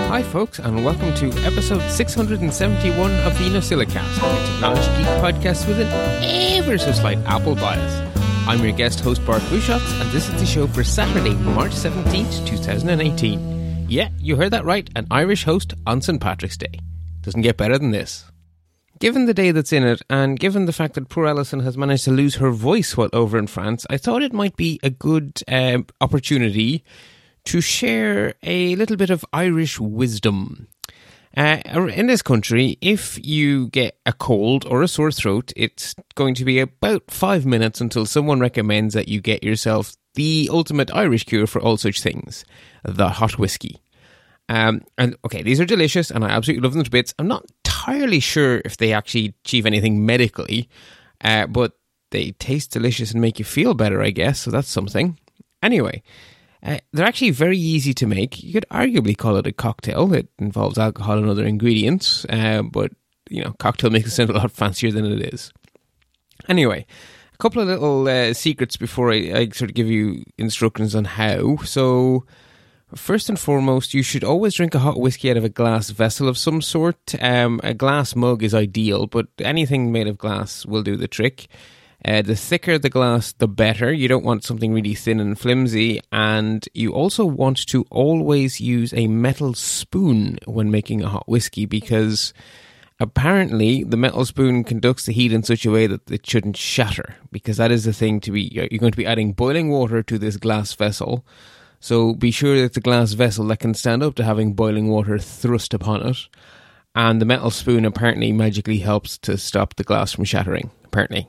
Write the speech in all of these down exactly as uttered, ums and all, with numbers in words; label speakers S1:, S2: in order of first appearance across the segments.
S1: Hi folks, and welcome to episode six hundred seventy-one of the NosillaCast, a technology geek podcast with an ever so slight Apple bias. I'm your guest host Bart Bushatz, and this is the show for Saturday, March seventeenth, twenty eighteen. Yeah, you heard that right, an Irish host on Saint Patrick's Day. Doesn't get better than this. Given the day that's in it, and given the fact that poor Alison has managed to lose her voice while over in France, I thought it might be a good um, opportunity to share a little bit of Irish wisdom. Uh, in this country, if you get a cold or a sore throat, it's going to be about five minutes until someone recommends that you get yourself the ultimate Irish cure for all such things, the hot whiskey. Um, and okay, these are delicious and I absolutely love them to bits. I'm not entirely sure if they actually achieve anything medically, uh, but they taste delicious and make you feel better, I guess, so that's something. Anyway, Uh, they're actually very easy to make. You could arguably call it a cocktail. It involves alcohol and other ingredients, uh, but, you know, cocktail makes it sound a lot fancier than it is. Anyway, a couple of little uh, secrets before I, I sort of give you instructions on how. So, first and foremost, you should always drink a hot whiskey out of a glass vessel of some sort. Um, a glass mug is ideal, but anything made of glass will do the trick. Uh, the thicker the glass, the better. You don't want something really thin and flimsy. And you also want to always use a metal spoon when making a hot whiskey, because apparently the metal spoon conducts the heat in such a way that it shouldn't shatter, because that is the thing to be. You're going to be adding boiling water to this glass vessel. So be sure that it's a glass vessel that can stand up to having boiling water thrust upon it. And the metal spoon apparently magically helps to stop the glass from shattering, apparently.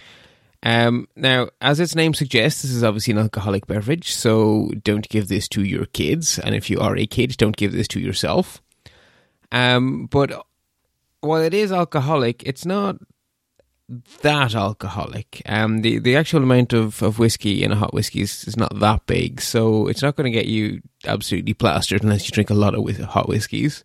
S1: Um, now, as its name suggests, this is obviously an alcoholic beverage, so don't give this to your kids, and if you are a kid, don't give this to yourself. Um, but while it is alcoholic, it's not that alcoholic. Um, the, the actual amount of, of whiskey in a hot whiskey is, is not that big, so it's not going to get you absolutely plastered unless you drink a lot of whi- hot whiskies.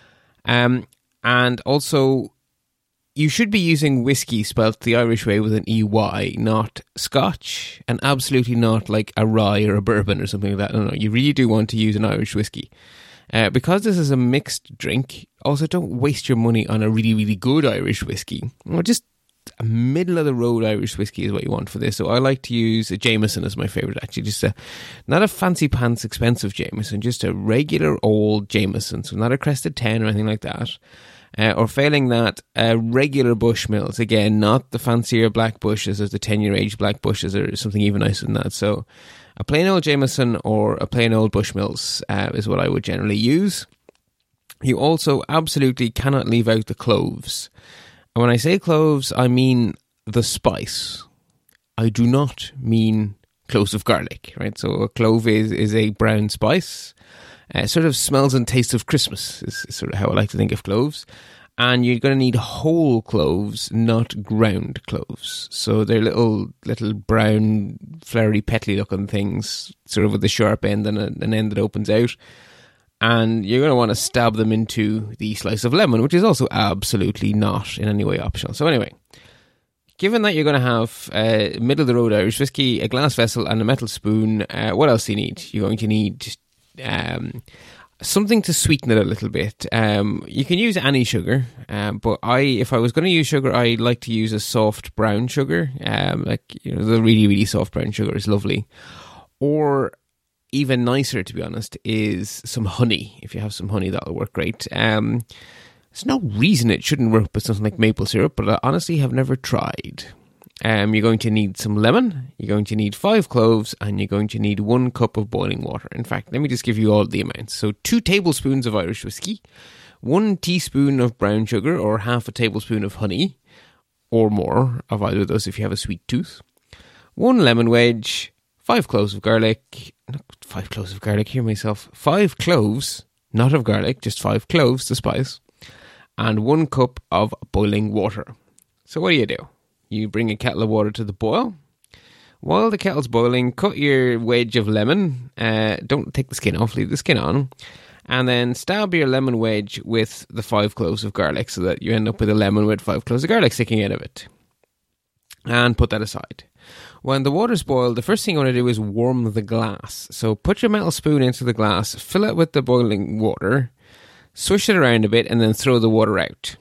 S1: Um, and also, you should be using whiskey spelled the Irish way with an E Y, not Scotch, and absolutely not like a rye or a bourbon or something like that. No, no, you really do want to use an Irish whiskey. Uh, because this is a mixed drink, also don't waste your money on a really, really good Irish whiskey. Or just a middle-of-the-road Irish whiskey is what you want for this. So I like to use a Jameson as my favourite, actually. Just a, not a fancy-pants expensive Jameson, just a regular old Jameson. So not a Crested ten or anything like that. Uh, or failing that, uh, regular Bushmills. Again, not the fancier Black Bushes or the ten-year-age Black Bushes or something even nicer than that. So a plain old Jameson or a plain old Bushmills uh, is what I would generally use. You also absolutely cannot leave out the cloves. And when I say cloves, I mean the spice. I do not mean cloves of garlic, right? So a clove is, is a brown spice. Uh, sort of smells and tastes of Christmas is, is sort of how I like to think of cloves. And you're going to need whole cloves, not ground cloves. So they're little little brown, flowery, petally looking things, sort of with a sharp end and a, an end that opens out. And you're going to want to stab them into the slice of lemon, which is also absolutely not in any way optional. So anyway, given that you're going to have a middle-of-the-road Irish whiskey, a glass vessel and a metal spoon, uh, what else do you need? You're going to need Um, something to sweeten it a little bit. Um, you can use any sugar, um, but I, if I was going to use sugar, I like to use a soft brown sugar. Um, like you know, the really really soft brown sugar is lovely. Or even nicer, to be honest, is some honey. If you have some honey, that'll work great. Um, there's no reason it shouldn't work with something like maple syrup, but I honestly have never tried. Um, you're going to need some lemon, you're going to need five cloves, and you're going to need one cup of boiling water. In fact, let me just give you all the amounts. So two tablespoons of Irish whiskey, one teaspoon of brown sugar, or half a tablespoon of honey, or more of either of those if you have a sweet tooth, one lemon wedge, five cloves of garlic, not five cloves of garlic, hear myself, five cloves, not of garlic, just five cloves to spice, and one cup of boiling water. So what do you do? You bring a kettle of water to the boil. While the kettle's boiling, cut your wedge of lemon. Uh, don't take the skin off, leave the skin on. And then stab your lemon wedge with the five cloves of garlic so that you end up with a lemon with five cloves of garlic sticking out of it. And put that aside. When the water's boiled, the first thing you want to do is warm the glass. So put your metal spoon into the glass, fill it with the boiling water, Swish it around a bit and then throw the water out.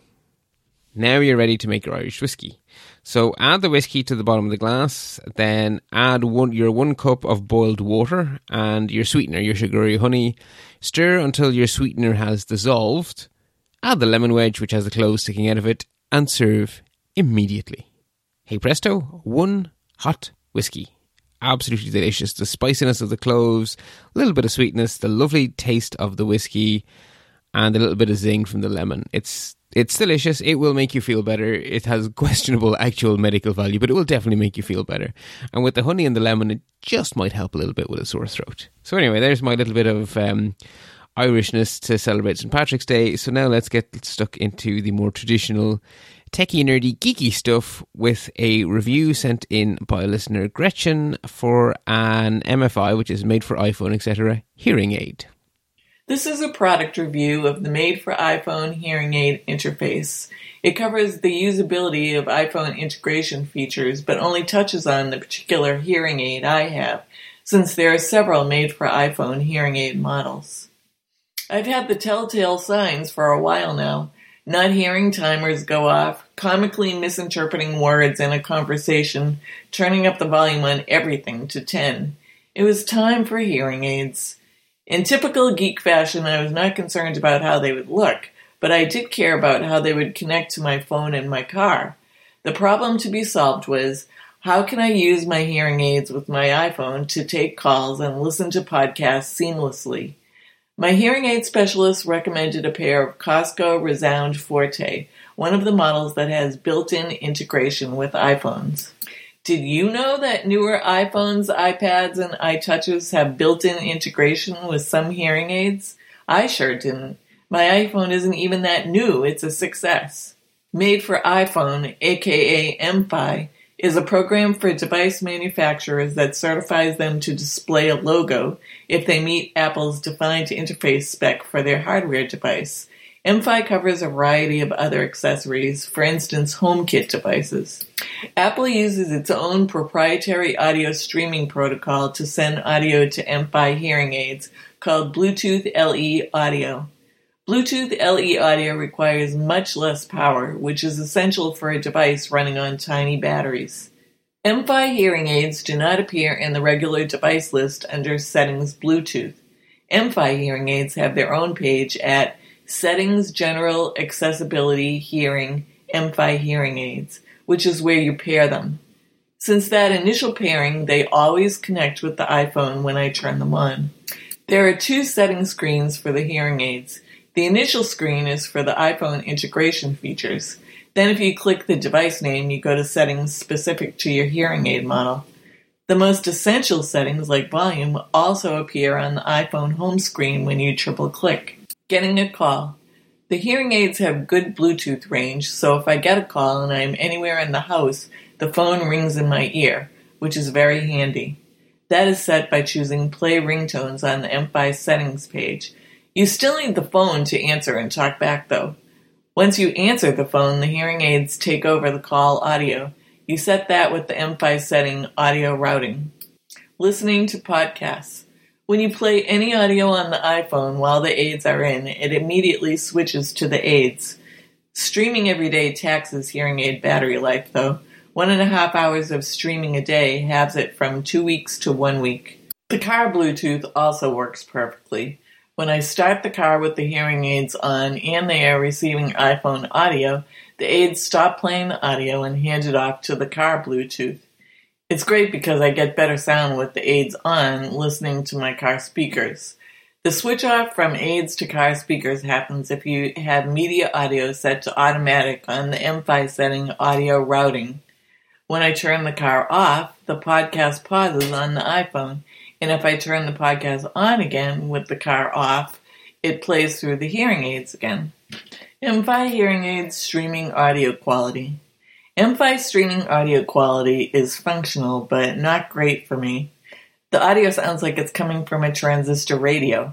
S1: Now you're ready to make your Irish whiskey. So add the whiskey to the bottom of the glass, then add one, your one cup of boiled water and your sweetener, your sugar or your honey. Stir until your sweetener has dissolved. Add the lemon wedge, which has the cloves sticking out of it, and serve immediately. Hey presto, one hot whiskey. Absolutely delicious. The spiciness of the cloves, a little bit of sweetness, the lovely taste of the whiskey, and a little bit of zing from the lemon. It's It's delicious. It will make you feel better. It has questionable actual medical value, but it will definitely make you feel better. And with the honey and the lemon, it just might help a little bit with a sore throat. So anyway, there's my little bit of um, Irishness to celebrate Saint Patrick's Day. So now let's get stuck into the more traditional techie, nerdy, geeky stuff with a review sent in by listener Gretchen for an M F I, which is made for iPhone, et cetera, hearing aid.
S2: This is a product review of the Made for iPhone hearing aid interface. It covers the usability of iPhone integration features, but only touches on the particular hearing aid I have, since there are several Made for iPhone hearing aid models. I've had the telltale signs for a while now. Not hearing timers go off, comically misinterpreting words in a conversation, turning up the volume on everything to ten. It was time for hearing aids. In typical geek fashion, I was not concerned about how they would look, but I did care about how they would connect to my phone in my car. The problem to be solved was, how can I use my hearing aids with my iPhone to take calls and listen to podcasts seamlessly? My hearing aid specialist recommended a pair of Costco Resound Forte, one of the models that has built-in integration with iPhones. Did you know that newer iPhones, iPads, and iTouches have built-in integration with some hearing aids? I sure didn't. My iPhone isn't even that new. It's a success. Made for iPhone, aka M F I, is a program for device manufacturers that certifies them to display a logo if they meet Apple's defined interface spec for their hardware device. M F I covers a variety of other accessories, for instance, HomeKit devices. Apple uses its own proprietary audio streaming protocol to send audio to M F I hearing aids called Bluetooth L E Audio. Bluetooth L E Audio requires much less power, which is essential for a device running on tiny batteries. M F I hearing aids do not appear in the regular device list under Settings Bluetooth. M F I hearing aids have their own page at Settings General Accessibility Hearing M F I hearing aids, which is where you pair them. Since that initial pairing, they always connect with the iPhone when I turn them on. There are two setting screens for the hearing aids. The initial screen is for the iPhone integration features. Then if you click the device name, you go to settings specific to your hearing aid model. The most essential settings, like volume, also appear on the iPhone home screen when you triple-click. Getting a call. The hearing aids have good Bluetooth range, so if I get a call and I am anywhere in the house, the phone rings in my ear, which is very handy. That is set by choosing Play Ringtones on the M F I settings page. You still need the phone to answer and talk back, though. Once you answer the phone, the hearing aids take over the call audio. You set that with the M F I setting Audio Routing. Listening to podcasts. When you play any audio on the iPhone while the aids are in, it immediately switches to the aids. Streaming every day taxes hearing aid battery life, though. One and a half hours of streaming a day halves it from two weeks to one week. The car Bluetooth also works perfectly. When I start the car with the hearing aids on and they are receiving iPhone audio, the aids stop playing the audio and hand it off to the car Bluetooth. It's great because I get better sound with the aids on listening to my car speakers. The switch off from aids to car speakers happens if you have media audio set to automatic on the M F I setting Audio Routing. When I turn the car off, the podcast pauses on the iPhone, and if I turn the podcast on again with the car off, it plays through the hearing aids again. M F I hearing aids streaming audio quality. M F I streaming audio quality is functional, but not great for me. The audio sounds like it's coming from a transistor radio.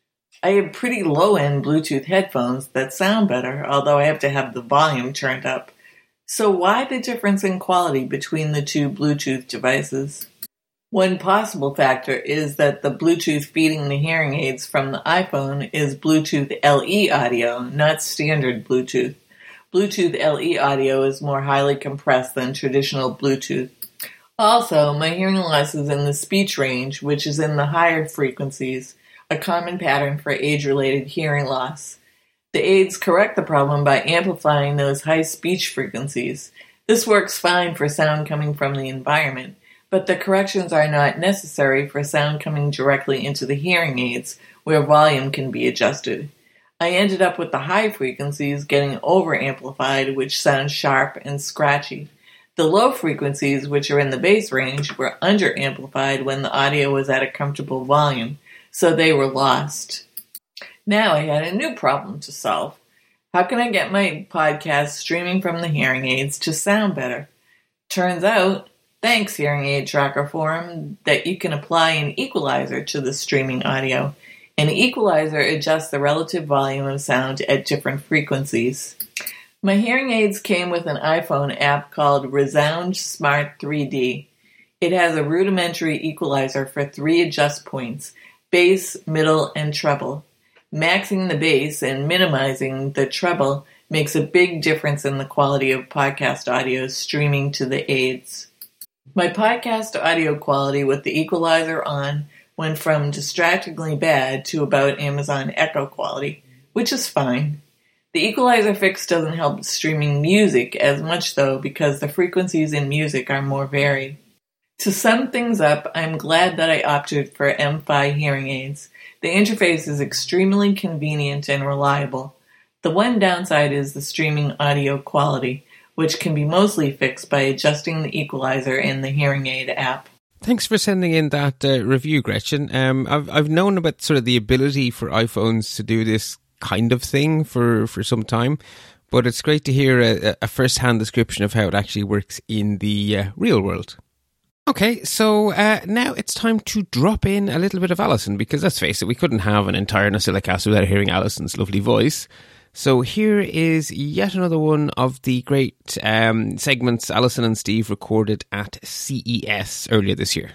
S2: I have pretty low-end Bluetooth headphones that sound better, although I have to have the volume turned up. So why the difference in quality between the two Bluetooth devices? One possible factor is that the Bluetooth feeding the hearing aids from the iPhone is Bluetooth L E audio, not standard Bluetooth. Bluetooth L E audio is more highly compressed than traditional Bluetooth. Also, my hearing loss is in the speech range, which is in the higher frequencies, a common pattern for age-related hearing loss. The aids correct the problem by amplifying those high speech frequencies. This works fine for sound coming from the environment, but the corrections are not necessary for sound coming directly into the hearing aids, where volume can be adjusted. I ended up with the high frequencies getting over-amplified, which sounds sharp and scratchy. The low frequencies, which are in the bass range, were under-amplified when the audio was at a comfortable volume, so they were lost. Now I had a new problem to solve. How can I get my podcast streaming from the hearing aids to sound better? Turns out, thanks Hearing Aid Tracker Forum, that you can apply an equalizer to the streaming audio. An equalizer adjusts the relative volume of sound at different frequencies. My hearing aids came with an iPhone app called Resound Smart three D. It has a rudimentary equalizer for three adjust points, bass, middle, and treble. Maxing the bass and minimizing the treble makes a big difference in the quality of podcast audio streaming to the aids. My podcast audio quality with the equalizer on went from distractingly bad to about Amazon Echo quality, which is fine. The equalizer fix doesn't help streaming music as much though, because the frequencies in music are more varied. To sum things up, I'm glad that I opted for M F I hearing aids. The interface is extremely convenient and reliable. The one downside is the streaming audio quality, which can be mostly fixed by adjusting the equalizer in the hearing aid app.
S1: Thanks for sending in that uh, review, Gretchen. Um, I've I've known about sort of the ability for iPhones to do this kind of thing for, for some time, but it's great to hear a, a first-hand description of how it actually works in the uh, real world. Okay, so uh, now it's time to drop in a little bit of Alison, because let's face it, we couldn't have an entire NosillaCast without hearing Alison's lovely voice. So here is yet another one of the great um, segments Alison and Steve recorded at C E S earlier this year.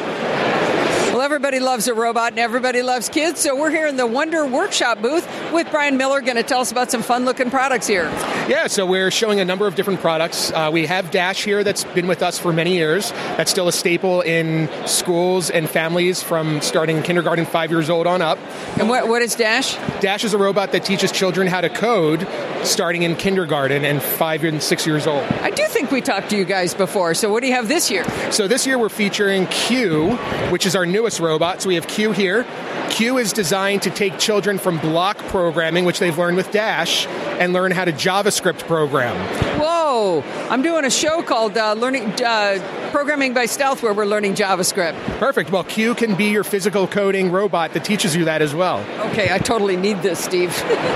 S3: Well, everybody loves a robot and everybody loves kids, so we're here in the Wonder Workshop booth with Brian Miller, going to tell us about some fun-looking products here.
S4: Yeah, so we're showing a number of different products. Uh, we have Dash here that's been with us for many years. That's still a staple in schools and families from starting kindergarten, five years old on up.
S3: And what what is Dash?
S4: Dash is a robot that teaches children how to code starting in kindergarten and five and six years old.
S3: I do think we talked to you guys before, so what do you have this year?
S4: So this year we're featuring Q, which is our newest robot. So we have Q here. Q is designed to take children from block programming, which they've learned with Dash, and learn how to JavaScript program.
S3: Whoa! I'm doing a show called uh, Learning uh, Programming by Stealth, where we're learning JavaScript.
S4: Perfect. Well, Q can be your physical coding robot that teaches you that as well.
S3: Okay, I totally need this, Steve.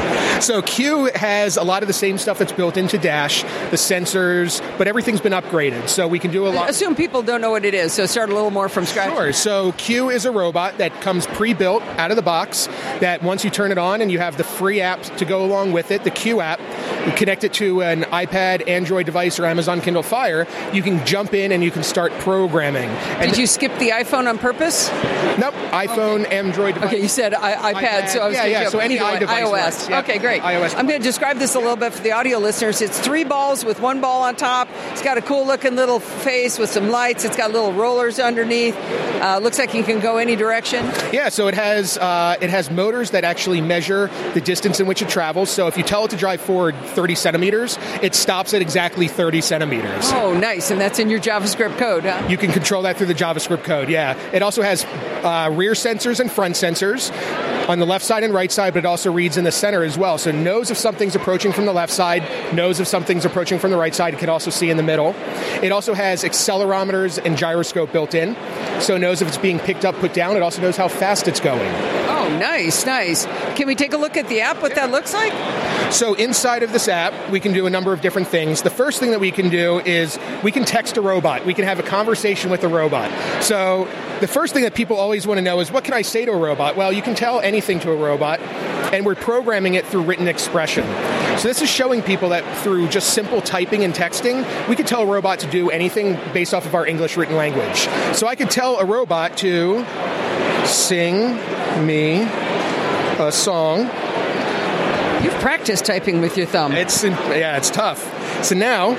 S4: So Q has a lot of the same stuff that's built into Dash, the sensors, but everything's been upgraded. So we can do a lot.
S3: I assume people don't know what it is, so start a little more from scratch.
S4: Sure. So Q is a robot that comes pre-built out of the box, that once you turn it on and you have the free app to go along with it, the Q app, you connect it to an iPad, Android device, or Amazon Kindle Fire, you can jump in and you can start programming. And
S3: Did you skip the iPhone on purpose?
S4: Nope. iPhone, okay. Android device.
S3: Okay, you said I- iPad, iPad, so I was
S4: yeah, yeah. So any iDevice
S3: iOS.
S4: Yeah.
S3: Okay, great.
S4: iOS.
S3: I'm going to describe this a little bit for the audio listeners. It's three balls with one ball on top. It's got a cool-looking little face with some lights. It's got little rollers underneath. Uh, looks like you can go any direction.
S4: Yeah, so it has uh, it has motors that actually measure the distance in which it travels. So if you tell it to drive forward thirty centimeters, it stops at exactly thirty centimeters.
S3: Oh, nice. And that's in your JavaScript code, huh?
S4: You can control that through the JavaScript code, yeah. It also has uh, rear sensors and front sensors on the left side and right side, but it also reads in the center as well. So it knows if something's approaching from the left side, knows if something's approaching from the right side. It can also see in the middle. It also has accelerometers and gyroscope built in, so it knows if it's being picked up, put down. It also knows how fast it's going.
S3: Oh, nice, nice. Can we take a look at the app, what that looks like?
S4: So inside of this app, we can do a number of different things. The first thing that we can do is we can text a robot. We can have a conversation with a robot. So the first thing that people always want to know is, what can I say to a robot? Well, you can tell anything to a robot. and we're programming it through written expression. So this is showing people that through just simple typing and texting, we could tell a robot to do anything based off of our English written language. So I could tell a robot to sing me a song.
S3: You've practiced typing with your thumb.
S4: It's yeah, it's tough. So now,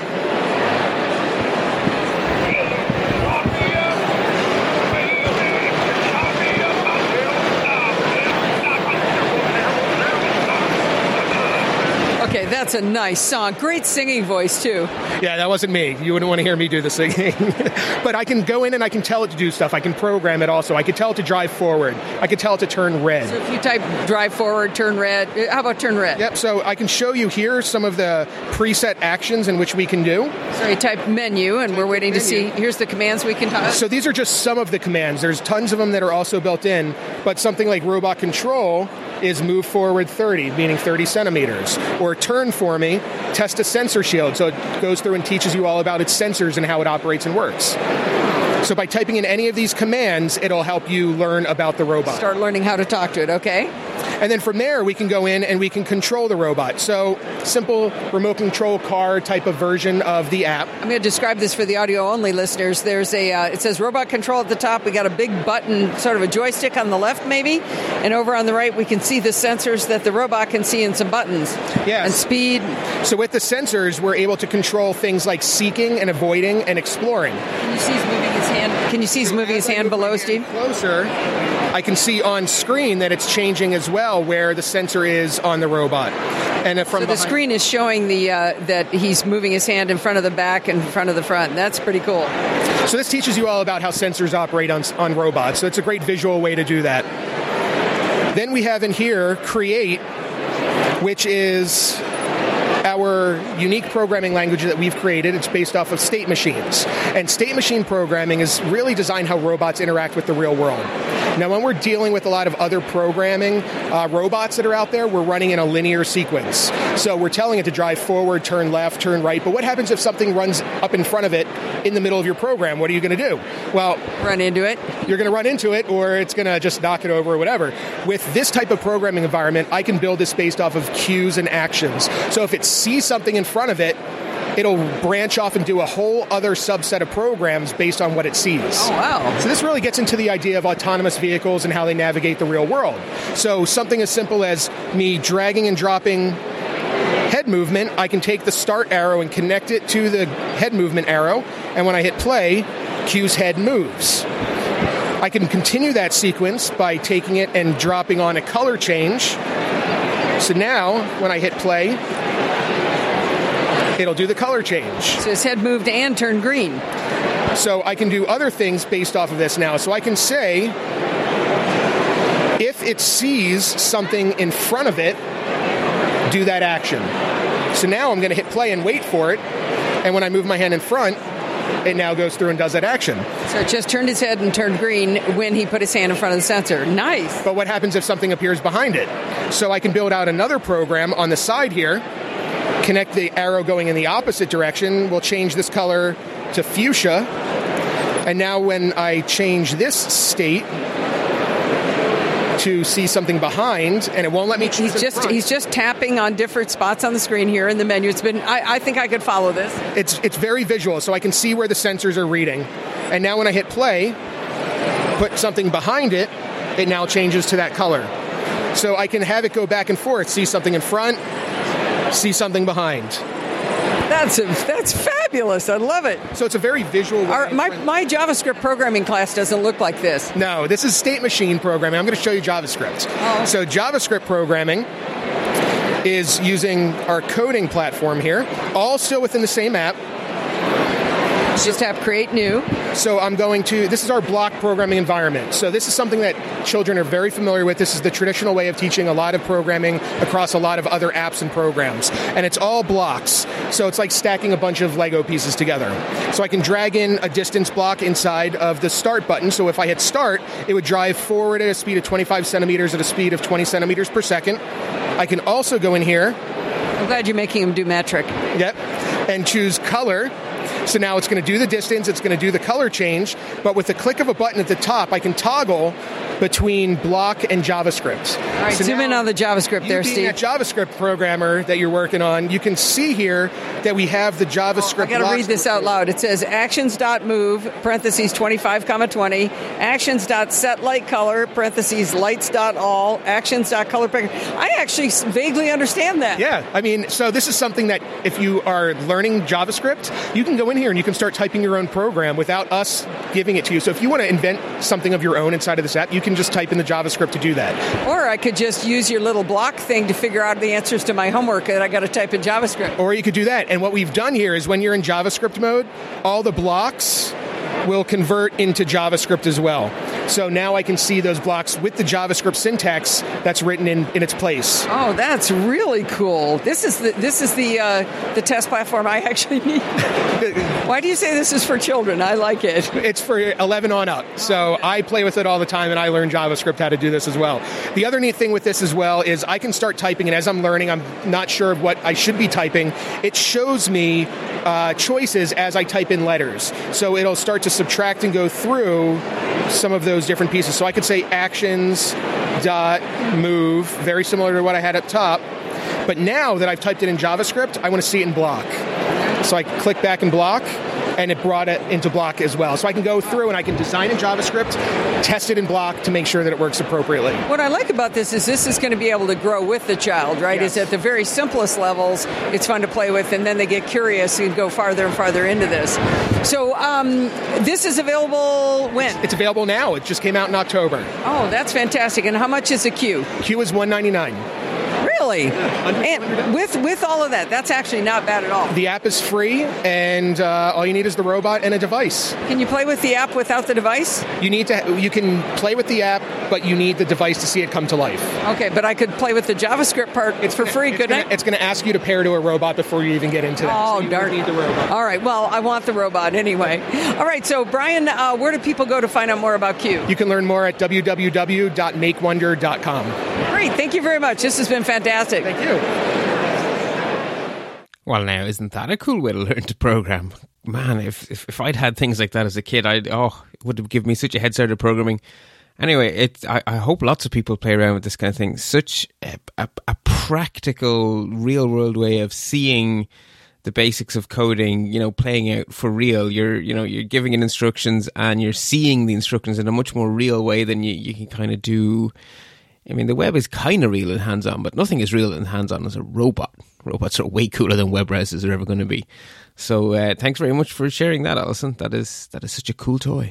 S3: okay, that's a nice song. Great singing voice, too.
S4: Yeah, that wasn't me. You wouldn't want to hear me do the singing. But I can go in and I can tell it to do stuff. I can program it also. I can tell it to drive forward. I can tell it to turn red.
S3: So if you type drive forward, turn red, how about turn red?
S4: Yep, so I can show you here some of the preset actions in which we can do.
S3: So you type menu, and we're waiting to
S4: Menu.
S3: see, here's the commands we can type.
S4: So these are just some of the commands. There's tons of them that are also built in, but something like robot control is move forward thirty, meaning thirty centimeters. Or turn for me, test a sensor shield. So it goes through and teaches you all about its sensors and how it operates and works. So by typing in any of these commands, it'll help you learn about the robot.
S3: Start learning how to talk to it, okay?
S4: And then from there, we can go in and we can control the robot. So simple remote control car type of version of the app.
S3: I'm going to describe this for the audio-only listeners. There's a, uh, it says robot control at the top. We got a big button, sort of a joystick on the left, maybe. And over on the right, we can see the sensors that the robot can see and some buttons.
S4: Yes.
S3: And speed.
S4: So with the sensors, we're able to control things like seeking and avoiding and exploring.
S3: Can you see he's moving his hand? Can you see he's moving his hand below, Steve?
S4: Closer, I can see on screen that it's changing as well where the sensor is on the robot. And from
S3: so the
S4: behind-
S3: screen is showing the uh, that he's moving his hand in front of the back and in front of the front. That's pretty cool.
S4: So this teaches you all about how sensors operate on, on robots. So it's a great visual way to do that. Then we have in here Create, which is our unique programming language that we've created. It's based off of state machines. And state machine programming is really designed how robots interact with the real world. Now, when we're dealing with a lot of other programming uh, robots that are out there, we're running in a linear sequence. So we're telling it to drive forward, turn left, turn right. But what happens if something runs up in front of it in the middle of your program? What are you going to do? Well,
S3: run into it.
S4: You're going to run into it, or it's going to just knock it over or whatever. With this type of programming environment, I can build this based off of cues and actions. So if it sees something in front of it, it'll branch off and do a whole other subset of programs based on what it sees.
S3: Oh, wow.
S4: So this really gets into the idea of autonomous vehicles and how they navigate the real world. So something as simple as me dragging and dropping head movement, I can take the start arrow and connect it to the head movement arrow, and when I hit play, cue's head moves. I can continue that sequence by taking it and dropping on a color change. So now, when I hit play, it'll do the color change.
S3: So his head moved and turned green.
S4: So I can do other things based off of this now. So I can say, if it sees something in front of it, do that action. So now I'm going to hit play and wait for it. And when I move my hand in front, it now goes through and does that action.
S3: So it just turned his head and turned green when he put his hand in front of the sensor. Nice.
S4: But what happens if something appears behind it? So I can build out another program on the side here, connect the arrow going in the opposite direction. We'll change this color to fuchsia. And now when I change this state to see something behind, and it won't let me choose
S3: he's just
S4: front.
S3: He's just tapping on different spots on the screen here in the menu. It's been I, I think I could follow this.
S4: It's it's very visual, so I can see where the sensors are reading. And now when I hit play, put something behind it, it now changes to that color. So I can have it go back and forth, see something in front, see something behind.
S3: That's a, that's fabulous. I love it.
S4: So it's a very visual way.
S3: Our, my, my JavaScript programming class doesn't look like this.
S4: No, this is state machine programming. I'm going to show you JavaScript.
S3: Oh.
S4: So JavaScript programming is using our coding platform here, all still within the same app.
S3: Just have create new.
S4: So I'm going to, this is our block programming environment. So this is something that children are very familiar with. This is the traditional way of teaching a lot of programming across a lot of other apps and programs. And it's all blocks. So it's like stacking a bunch of Lego pieces together. So I can drag in a distance block inside of the start button. So if I hit start, it would drive forward at a speed of twenty-five centimeters at a speed of twenty centimeters per second. I can also go in here.
S3: I'm glad you're making him do metric.
S4: Yep. And choose color. So now it's going to do the distance, it's going to do the color change, but with the click of a button at the top, I can toggle between block and JavaScript.
S3: All right, so zoom in on the JavaScript there,
S4: Steve.
S3: Steve.
S4: Being a JavaScript programmer that you're working on, you can see here that we have the JavaScript.
S3: Oh, I got to read this out loud. It says actions.move, parentheses twenty-five comma twenty, actions.setLightColor, parentheses lights.all, actions.color picker. I actually vaguely understand that.
S4: Yeah, I mean, so this is something that if you are learning JavaScript, you can go in here and you can start typing your own program without us giving it to you. So if you want to invent something of your own inside of this app, you can just type in the JavaScript to do that.
S3: Or I could just use your little block thing to figure out the answers to my homework that I got to type in JavaScript.
S4: Or you could do that. And what we've done here is when you're in JavaScript mode, all the blocks will convert into JavaScript as well. So now I can see those blocks with the JavaScript syntax that's written in, in its place.
S3: Oh, that's really cool. This is the this is the uh, the test platform I actually need. Why do you say this is for children? I like it.
S4: It's for eleven on up. So I play with it all the time, and I learn JavaScript how to do this as well. The other neat thing with this as well is I can start typing, and as I'm learning, I'm not sure of what I should be typing. It shows me uh, choices as I type in letters. So it'll start to subtract and go through some of those different pieces. So I could say actions dot move, very similar to what I had up top. But now that I've typed it in JavaScript, I want to see it in block. So I click back in block, and it brought it into block as well. So I can go through and I can design in JavaScript, test it in block to make sure that it works appropriately.
S3: What I like about this is this is going to be able to grow with the child, right?
S4: Yes.
S3: Is at the very simplest levels, it's fun to play with, and then they get curious and go farther and farther into this. So um, this is available when?
S4: It's available now. It just came out in October.
S3: Oh, that's fantastic. And how much is a Q?
S4: Q is one ninety-nine.
S3: Really? And with with all of that, that's actually not bad at all.
S4: The app is free, and uh, all you need is the robot and a device.
S3: Can you play with the app without the device?
S4: You need to. You can play with the app, but you need the device to see it come to life.
S3: Okay, but I could play with the JavaScript part it's for free,
S4: it's
S3: couldn't
S4: gonna,
S3: I?
S4: It's going to ask you to pair to a robot before you even get into that.
S3: Oh,
S4: so you
S3: darn.
S4: need the robot.
S3: All right, well, I want the robot anyway. All right, so Brian, uh, where do people go to find out more about Q?
S4: You can learn more at w w w dot make wonder dot com.
S3: Great, thank you very much. This has been fantastic.
S4: Thank you.
S1: Well, now, isn't that a cool way to learn to program? Man, if, if if I'd had things like that as a kid, I'd oh, it would have given me such a head start at programming. Anyway, it I, I hope lots of people play around with this kind of thing. Such a, a, a practical, real-world way of seeing the basics of coding, you know, playing out for real. You're, you know, you're giving it instructions and you're seeing the instructions in a much more real way than you, you can kind of do. I mean, the web is kind of real and hands-on, but nothing is real and hands-on as a robot. Robots are way cooler than web browsers are ever going to be. So uh, thanks very much for sharing that, Alison. That is that is such a cool toy.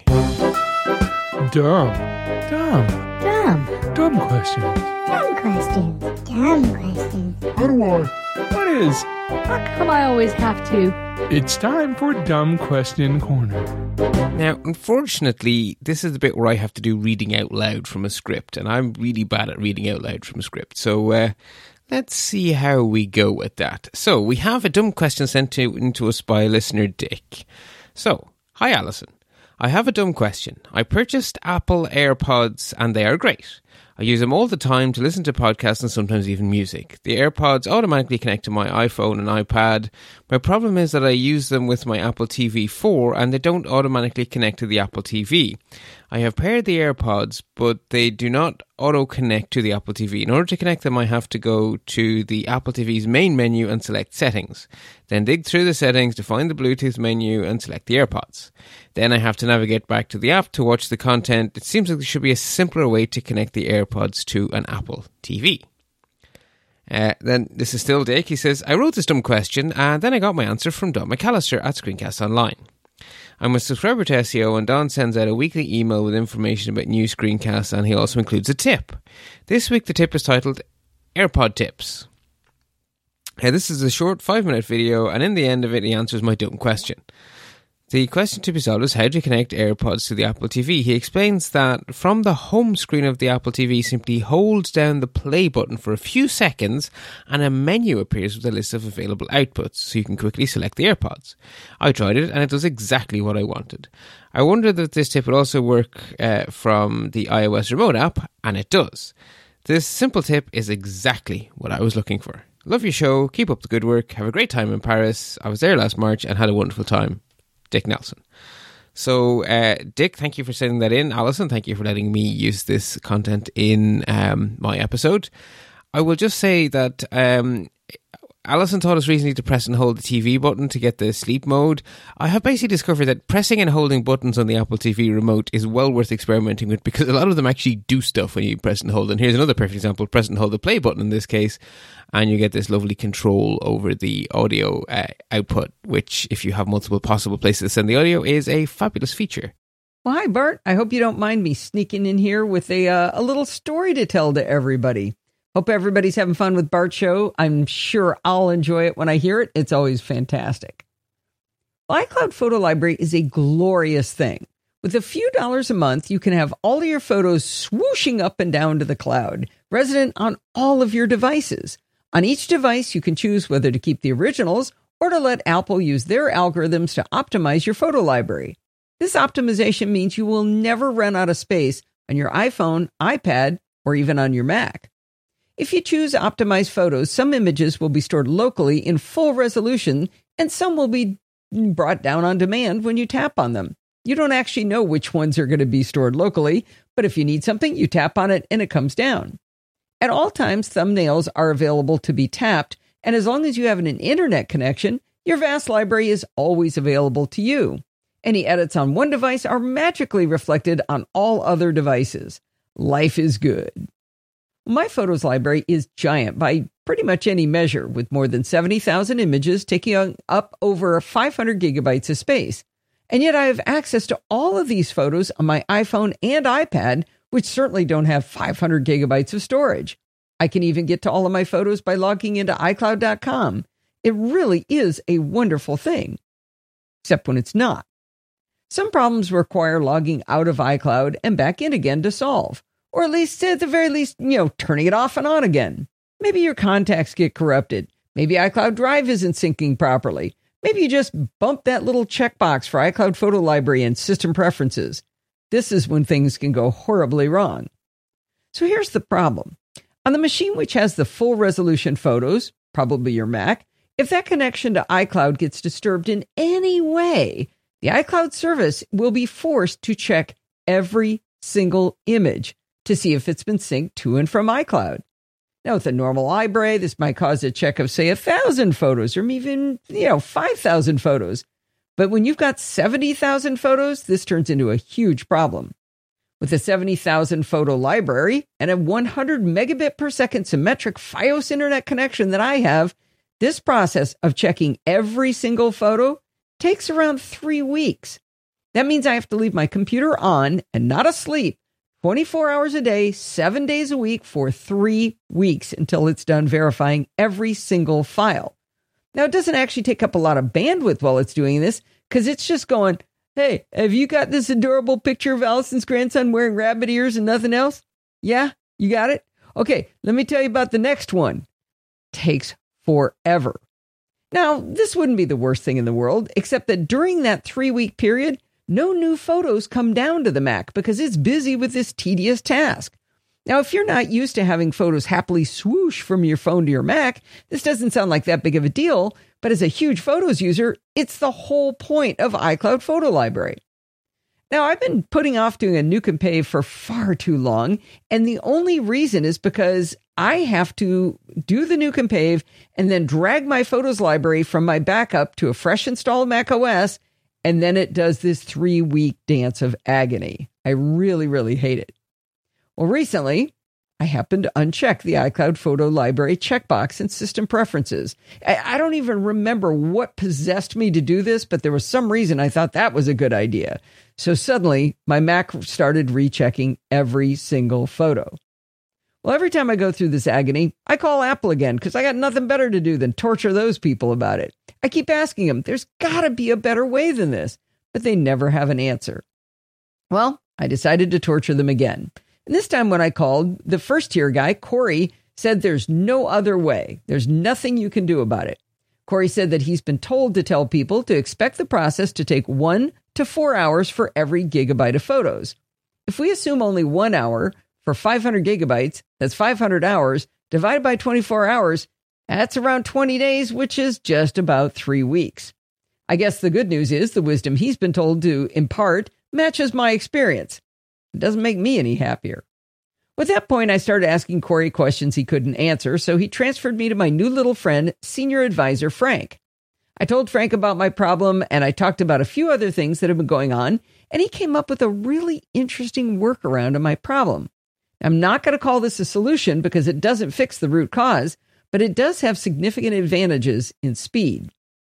S5: Dumb. Dumb.
S6: Dumb.
S5: Dumb questions.
S6: Dumb questions. Dumb questions.
S5: How do I? What is?
S7: How come I always have to?
S5: It's time for Dumb Question Corner.
S1: Now, unfortunately, this is the bit where I have to do reading out loud from a script, and I'm really bad at reading out loud from a script. So uh, let's see how we go with that. So we have a dumb question sent to, into us by listener Dick. So, hi Alison. I have a dumb question. I purchased Apple AirPods and they are great. I use them all the time to listen to podcasts and sometimes even music. The AirPods automatically connect to my iPhone and iPad. My problem is that I use them with my Apple T V four and they don't automatically connect to the Apple T V. I have paired the AirPods, but they do not auto-connect to the Apple T V. In order to connect them, I have to go to the Apple T V's main menu and select Settings. Then dig through the settings to find the Bluetooth menu and select the AirPods. Then I have to navigate back to the app to watch the content. It seems like there should be a simpler way to connect the AirPods to an Apple T V. Uh, then this is still Dick. He says, I wrote this dumb question and then I got my answer from Don McAllister at Screencast Online. I'm a subscriber to S E O and Don sends out a weekly email with information about new screencasts and he also includes a tip. This week the tip is titled AirPod Tips. Now, this is a short five minute video and in the end of it he answers my dumb question. The question to be solved is how to connect AirPods to the Apple T V. He explains that from the home screen of the Apple T V, simply holds down the play button for a few seconds and a menu appears with a list of available outputs, so you can quickly select the AirPods. I tried it and it does exactly what I wanted. I wondered that this tip would also work uh, from the iOS remote app, and it does. This simple tip is exactly what I was looking for. Love your show, keep up the good work, have a great time in Paris. I was there last March and had a wonderful time. Dick Nelson. So, uh, Dick, thank you for sending that in. Alison, thank you for letting me use this content in um, my episode. I will just say that um, Alison taught us recently to press and hold the T V button to get the sleep mode. I have basically discovered that pressing and holding buttons on the Apple T V remote is well worth experimenting with, because a lot of them actually do stuff when you press and hold. And here's another perfect example: press and hold the play button in this case, and you get this lovely control over the audio uh, output, which, if you have multiple possible places to send the audio, is a fabulous feature.
S3: Well, hi, Bart. I hope you don't mind me sneaking in here with a uh, a little story to tell to everybody. Hope everybody's having fun with Bart's show. I'm sure I'll enjoy it when I hear it. It's always fantastic. Well, iCloud Photo Library is a glorious thing. With a few dollars a month, you can have all of your photos swooshing up and down to the cloud, resident on all of your devices. On each device, you can choose whether to keep the originals or to let Apple use their algorithms to optimize your photo library. This optimization means you will never run out of space on your iPhone, iPad, or even on your Mac. If you choose optimized photos, some images will be stored locally in full resolution, and some will be brought down on demand when you tap on them. You don't actually know which ones are going to be stored locally, but if you need something, you tap on it and it comes down. At all times, thumbnails are available to be tapped, and as long as you have an internet connection, your vast library is always available to you. Any edits on one device are magically reflected on all other devices. Life is good. My photos library is giant by pretty much any measure, with more than seventy thousand images taking up over five hundred gigabytes of space. And yet I have access to all of these photos on my iPhone and iPad, which certainly don't have five hundred gigabytes of storage. I can even get to all of my photos by logging into i cloud dot com. It really is a wonderful thing, except when it's not. Some problems require logging out of iCloud and back in again to solve. Or at least, at the very least, you know, turning it off and on again. Maybe your contacts get corrupted. Maybe iCloud Drive isn't syncing properly. Maybe you just bump that little checkbox for iCloud Photo Library and System Preferences. This is when things can go horribly wrong. So here's the problem. On the machine which has the full resolution photos, probably your Mac, if that connection to iCloud gets disturbed in any way, the iCloud service will be forced to check every single image to see if it's been synced to and from iCloud. Now, with a normal library, this might cause a check of, say, one thousand photos or even, you know, five thousand photos. But when you've got seventy thousand photos, this turns into a huge problem. With a seventy thousand photo library and a one hundred megabit per second symmetric Fios internet connection that I have, this process of checking every single photo takes around three weeks. That means I have to leave my computer on and not asleep twenty-four hours a day, seven days a week for three weeks until it's done verifying every single file. Now, it doesn't actually take up a lot of bandwidth while it's doing this, because it's just going, hey, have you got this adorable picture of Allison's grandson wearing rabbit ears and nothing else? Yeah, you got it? Okay, let me tell you about the next one. Takes forever. Now, this wouldn't be the worst thing in the world, except that during that three-week period, no new photos come down to the Mac because it's busy with this tedious task. Now, if you're not used to having photos happily swoosh from your phone to your Mac, this doesn't sound like that big of a deal, but as a huge Photos user, it's the whole point of iCloud Photo Library. Now, I've been putting off doing a Nuke and Pave for far too long, and the only reason is because I have to do the Nuke and Pave and then drag my Photos library from my backup to a fresh installed Mac O S, and then it does this three-week dance of agony. I really, really hate it. Well, recently, I happened to uncheck the iCloud Photo Library checkbox in System Preferences. I, I don't even remember what possessed me to do this, but there was some reason I thought that was a good idea. So suddenly, my Mac started rechecking every single photo. Well, every time I go through this agony, I call Apple again because I got nothing better to do than torture those people about it. I keep asking them, there's got to be a better way than this, but they never have an answer. Well, I decided to torture them again. And this time when I called, the first tier guy, Corey, said there's no other way. There's nothing you can do about it. Corey said that he's been told to tell people to expect the process to take one to four hours for every gigabyte of photos. If we assume only one hour for five hundred gigabytes, that's five hundred hours, divided by twenty-four hours, that's around twenty days, which is just about three weeks. I guess the good news is the wisdom he's been told to impart matches my experience. It doesn't make me any happier. At that point, I started asking Corey questions he couldn't answer, so he transferred me to my new little friend, senior advisor Frank. I told Frank about my problem, and I talked about a few other things that have been going on, and he came up with a really interesting workaround of my problem. I'm not going to call this a solution because it doesn't fix the root cause, but it does have significant advantages in speed.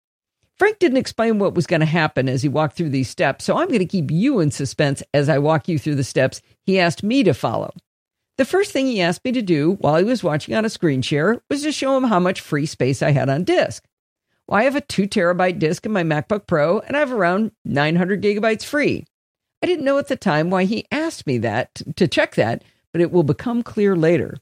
S3: Frank didn't explain what was going to happen as he walked through these steps, so I'm going to keep you in suspense as I walk you through the steps he asked me to follow. The first thing he asked me to do while he was watching on a screen share was to show him how much free space I had on disk. Well, I have a two terabyte disk in my MacBook Pro, and I have around nine hundred gigabytes free. I didn't know at the time why he asked me that to check that, but it will become clear later.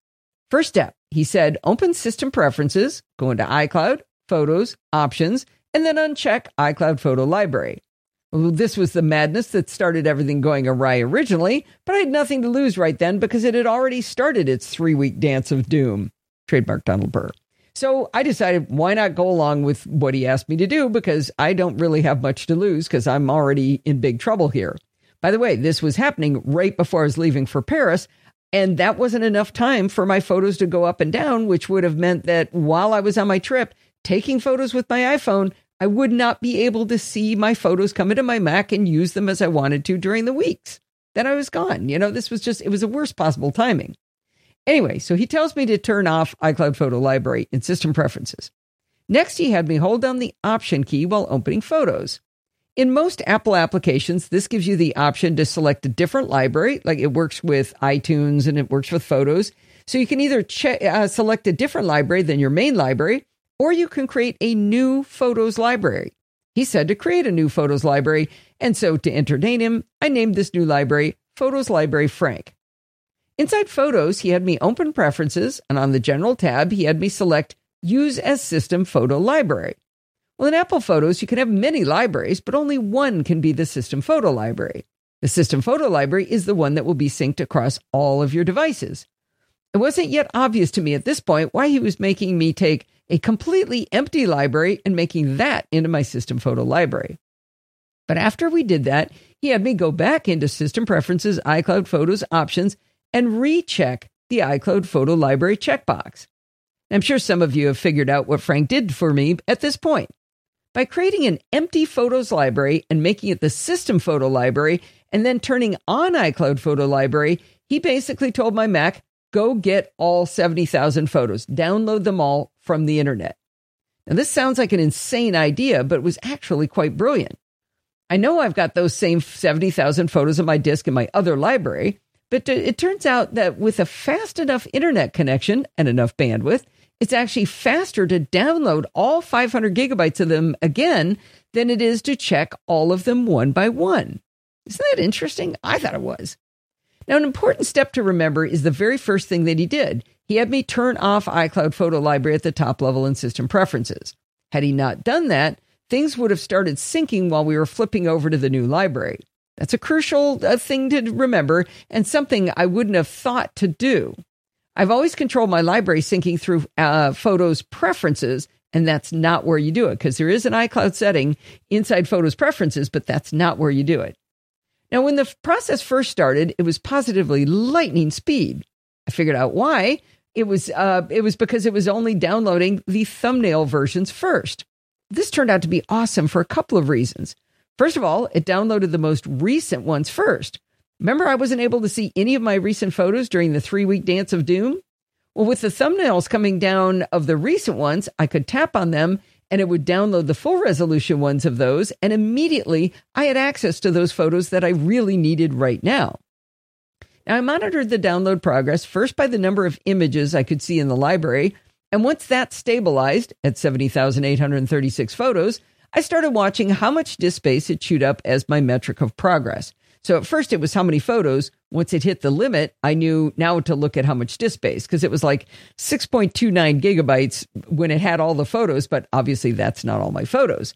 S3: First step, he said, open System Preferences, go into iCloud, Photos, Options, and then uncheck iCloud Photo Library. Well, this was the madness that started everything going awry originally, but I had nothing to lose right then because it had already started its three-week dance of doom. Trademark Donald Burr. So I decided, why not go along with what he asked me to do, because I don't really have much to lose because I'm already in big trouble here. By the way, this was happening right before I was leaving for Paris, and that wasn't enough time for my photos to go up and down, which would have meant that while I was on my trip, taking photos with my iPhone, I would not be able to see my photos come into my Mac and use them as I wanted to during the weeks that I was gone. You know, this was just, it was the worst possible timing. Anyway, so he tells me to turn off iCloud Photo Library in System Preferences. Next, he had me hold down the Option key while opening Photos. In most Apple applications, this gives you the option to select a different library, like it works with iTunes and it works with Photos. So you can either che- uh, select a different library than your main library, or you can create a new Photos library. He said to create a new Photos library, and so to entertain him, I named this new library Photos Library Frank. Inside Photos, he had me open Preferences, and on the General tab, he had me select Use as System Photo Library. Well, in Apple Photos, you can have many libraries, but only one can be the System Photo Library. The System Photo Library is the one that will be synced across all of your devices. It wasn't yet obvious to me at this point why he was making me take a completely empty library and making that into my System Photo Library. But after we did that, he had me go back into System Preferences, iCloud Photos, Options, and recheck the iCloud Photo Library checkbox. I'm sure some of you have figured out what Frank did for me at this point. By creating an empty Photos library and making it the System Photo Library, and then turning on iCloud Photo Library, he basically told my Mac, go get all seventy thousand photos, download them all from the internet. Now, this sounds like an insane idea, but it was actually quite brilliant. I know I've got those same seventy thousand photos on my disk in my other library, but it turns out that with a fast enough internet connection and enough bandwidth, it's actually faster to download all five hundred gigabytes of them again than it is to check all of them one by one. Isn't that interesting? I thought it was. Now, an important step to remember is the very first thing that he did. He had me turn off iCloud Photo Library at the top level in System Preferences. Had he not done that, things would have started syncing while we were flipping over to the new library. That's a crucial uh, thing to remember and something I wouldn't have thought to do. I've always controlled my library syncing through uh, Photos Preferences, and that's not where you do it, because there is an iCloud setting inside Photos Preferences, but that's not where you do it. Now, when the process first started, it was positively lightning speed. I figured out why. It was uh, it was because it was only downloading the thumbnail versions first. This turned out to be awesome for a couple of reasons. First of all, it downloaded the most recent ones first. Remember, I wasn't able to see any of my recent photos during the three-week dance of doom? Well, with the thumbnails coming down of the recent ones, I could tap on them and it would download the full resolution ones of those, and immediately I had access to those photos that I really needed right now. Now, I monitored the download progress first by the number of images I could see in the library, and once that stabilized at seventy thousand eight hundred thirty-six photos, I started watching how much disk space it chewed up as my metric of progress. So at first it was how many photos. Once it hit the limit, I knew now to look at how much disk space, because it was like six point two nine gigabytes when it had all the photos, but obviously that's not all my photos.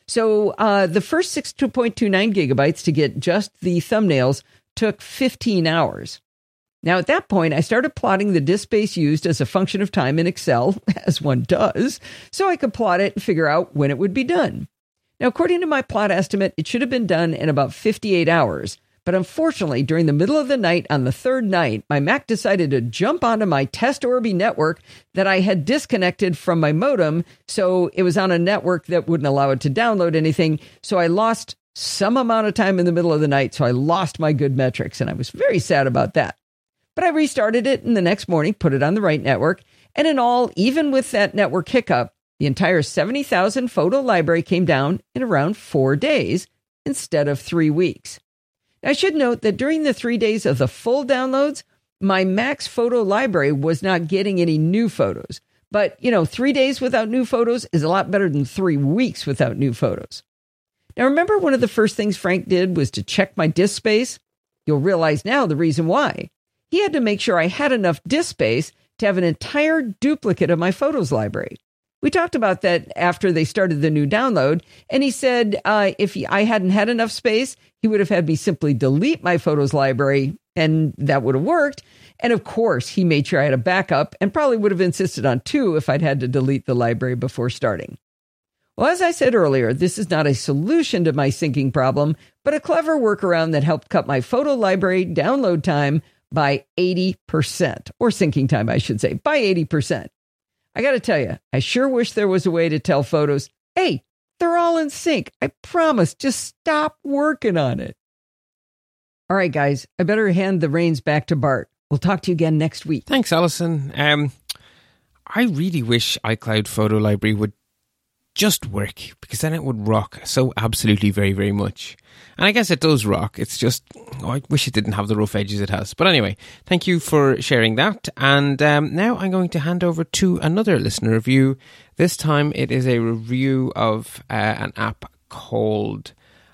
S3: So uh, the first six point two nine gigabytes to get just the thumbnails took fifteen hours. Now at that point, I started plotting the disk space used as a function of time in Excel, as one does, so I could plot it and figure out when it would be done. Now, according to my plot estimate, it should have been done in about fifty-eight hours. But unfortunately, during the middle of the night on the third night, my Mac decided to jump onto my Test Orbi network that I had disconnected from my modem. So it was on a network that wouldn't allow it to download anything. So I lost some amount of time in the middle of the night. So I lost my good metrics, and I was very sad about that. But I restarted it, and the next morning put it on the right network. And in all, even with that network hiccup, the entire seventy thousand photo library came down in around four days instead of three weeks. I should note that during the three days of the full downloads, my Mac's photo library was not getting any new photos. But, you know, three days without new photos is a lot better than three weeks without new photos. Now, remember one of the first things Frank did was to check my disk space? You'll realize now the reason why. He had to make sure I had enough disk space to have an entire duplicate of my photos library. We talked about that after they started the new download, and he said uh, if I hadn't had enough space, he would have had me simply delete my photos library, and that would have worked. And of course, he made sure I had a backup and probably would have insisted on two if I'd had to delete the library before starting. Well, as I said earlier, this is not a solution to my syncing problem, but a clever workaround that helped cut my photo library download time by eighty percent, or syncing time, I should say, by eighty percent. I got to tell you, I sure wish there was a way to tell photos, hey, they're all in sync. I promise, just stop working on it. All right, guys, I better hand the reins back to Bart. We'll talk to you again next week.
S1: Thanks, Alison. Um, I really wish iCloud Photo Library would just work, because then it would rock so absolutely very, very much. And I guess it does rock. It's just, oh, I wish it didn't have the rough edges it has. But anyway, thank you for sharing that. And um, now I'm going to hand over to another listener review. This time it is a review of uh, an app called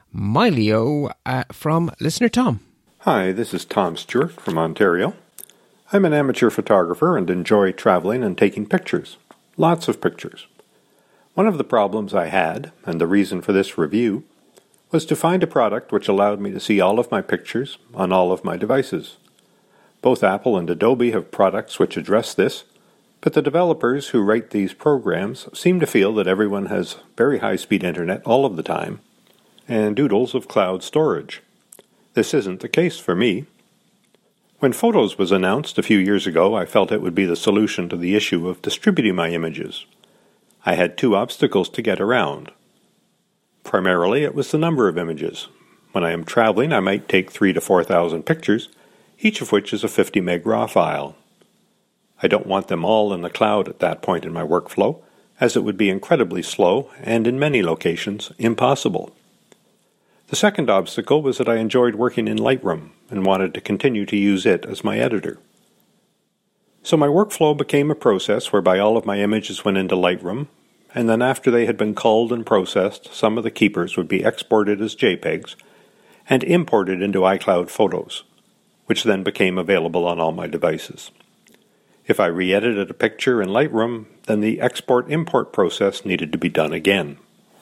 S1: Mylio uh, from listener Tom.
S8: Hi, this is Tom Stewart from Ontario. I'm an amateur photographer and enjoy traveling and taking pictures. Lots of pictures. One of the problems I had, and the reason for this review, was to find a product which allowed me to see all of my pictures on all of my devices. Both Apple and Adobe have products which address this, but the developers who write these programs seem to feel that everyone has very high-speed internet all of the time, and doodles of cloud storage. This isn't the case for me. When Photos was announced a few years ago, I felt it would be the solution to the issue of distributing my images. I had two obstacles to get around. Primarily, it was the number of images. When I am traveling, I might take three to four thousand pictures, each of which is a fifty meg RAW file. I don't want them all in the cloud at that point in my workflow, as it would be incredibly slow and, in many locations, impossible. The second obstacle was that I enjoyed working in Lightroom and wanted to continue to use it as my editor. So my workflow became a process whereby all of my images went into Lightroom, and then after they had been culled and processed, some of the keepers would be exported as JPEGs and imported into iCloud Photos, which then became available on all my devices. If I re-edited a picture in Lightroom, then the export-import process needed to be done again.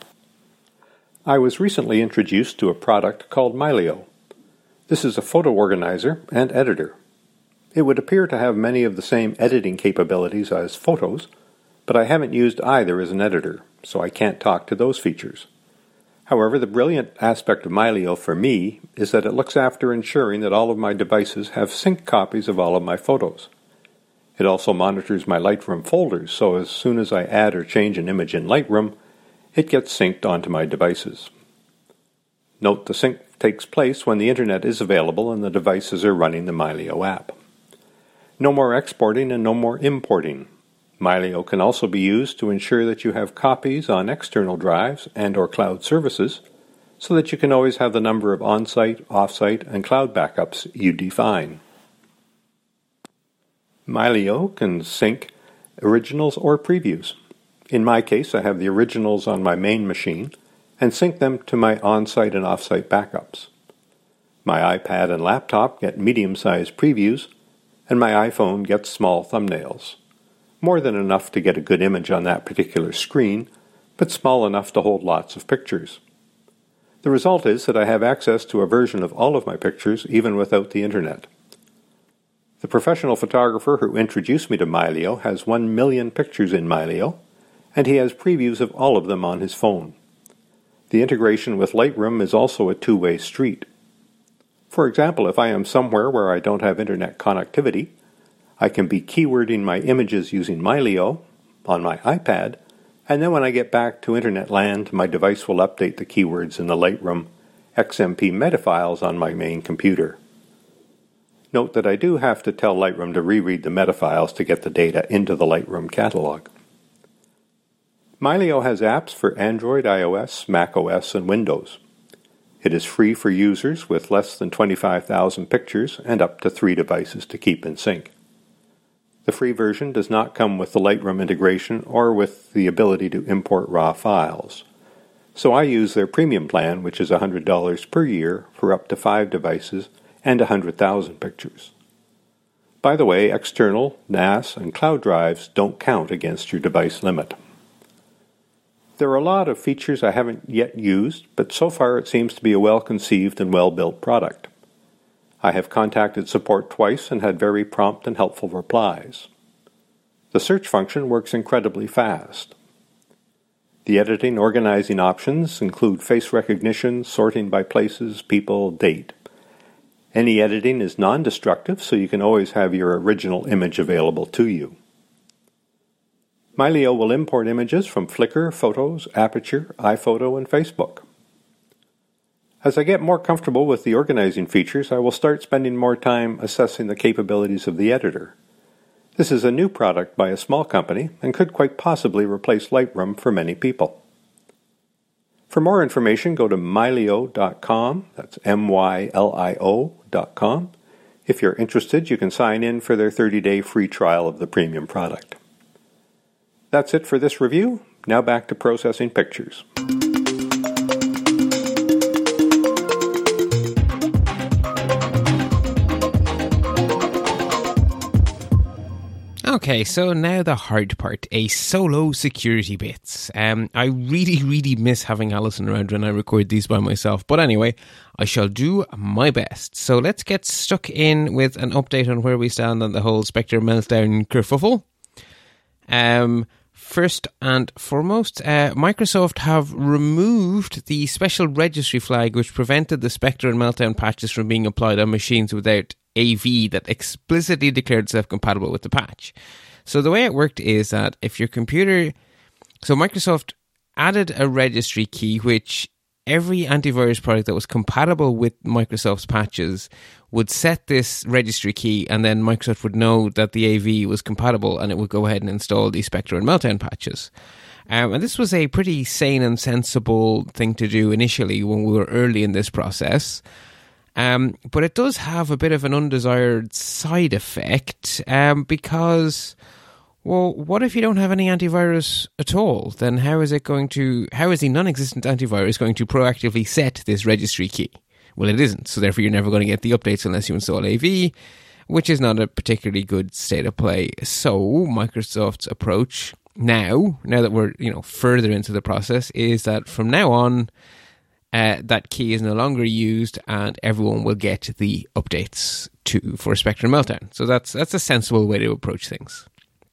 S8: I was recently introduced to a product called Mylio. This is a photo organizer and editor. It would appear to have many of the same editing capabilities as Photos, but I haven't used either as an editor, so I can't talk to those features. However, the brilliant aspect of Mylio for me is that it looks after ensuring that all of my devices have synced copies of all of my photos. It also monitors my Lightroom folders, so as soon as I add or change an image in Lightroom, it gets synced onto my devices. Note the sync takes place when the internet is available and the devices are running the Mylio app. No more exporting and no more importing. Mylio can also be used to ensure that you have copies on external drives and or cloud services, so that you can always have the number of on-site, off-site, and cloud backups you define. Mylio can sync originals or previews. In my case, I have the originals on my main machine and sync them to my on-site and off-site backups. My iPad and laptop get medium-sized previews, and my iPhone gets small thumbnails. More than enough to get a good image on that particular screen, but small enough to hold lots of pictures. The result is that I have access to a version of all of my pictures even without the internet. The professional photographer who introduced me to Mylio has one million pictures in Mylio, and he has previews of all of them on his phone. The integration with Lightroom is also a two-way street. For example, if I am somewhere where I don't have internet connectivity, I can be keywording my images using Mylio on my iPad, and then when I get back to internet land, my device will update the keywords in the Lightroom X M P metafiles on my main computer. Note that I do have to tell Lightroom to reread the metafiles to get the data into the Lightroom catalog. Mylio has apps for Android, iOS, macOS, and Windows. It is free for users with less than twenty-five thousand pictures and up to three devices to keep in sync. The free version does not come with the Lightroom integration or with the ability to import RAW files. So I use their premium plan, which is one hundred dollars per year for up to five devices and one hundred thousand pictures. By the way, external, N A S, and cloud drives don't count against your device limit. There are a lot of features I haven't yet used, but so far it seems to be a well-conceived and well-built product. I have contacted support twice and had very prompt and helpful replies. The search function works incredibly fast. The editing organizing options include face recognition, sorting by places, people, date. Any editing is non-destructive, so you can always have your original image available to you. Mylio will import images from Flickr, Photos, Aperture, iPhoto, and Facebook. As I get more comfortable with the organizing features, I will start spending more time assessing the capabilities of the editor. This is a new product by a small company and could quite possibly replace Lightroom for many people. For more information, go to mylio dot com. That's M Y L I O dot com. If you're interested, you can sign in for their thirty-day free trial of the premium product. That's it for this review. Now back to processing pictures.
S1: Okay, so now the hard part, a solo security bits. Um, I really, really miss having Alison around when I record these by myself. But anyway, I shall do my best. So let's get stuck in with an update on where we stand on the whole Spectre Meltdown kerfuffle. Um, first and foremost, uh, Microsoft have removed the special registry flag which prevented the Spectre and Meltdown patches from being applied on machines without A V that explicitly declared itself compatible with the patch. So the way it worked is that if your computer... So Microsoft added a registry key which every antivirus product that was compatible with Microsoft's patches would set this registry key, and then Microsoft would know that the A V was compatible and it would go ahead and install the Spectre and Meltdown patches. Um, and this was a pretty sane and sensible thing to do initially when we were early in this process. Um, but it does have a bit of an undesired side effect um, because, well, what if you don't have any antivirus at all? Then how is it going to, how is the non-existent antivirus going to proactively set this registry key? Well, it isn't, so therefore you're never going to get the updates unless you install A V, which is not a particularly good state of play. So Microsoft's approach now, now that we're you know further into the process, is that from now on, Uh, that key is no longer used, and everyone will get the updates to for Spectre and Meltdown. So that's that's a sensible way to approach things.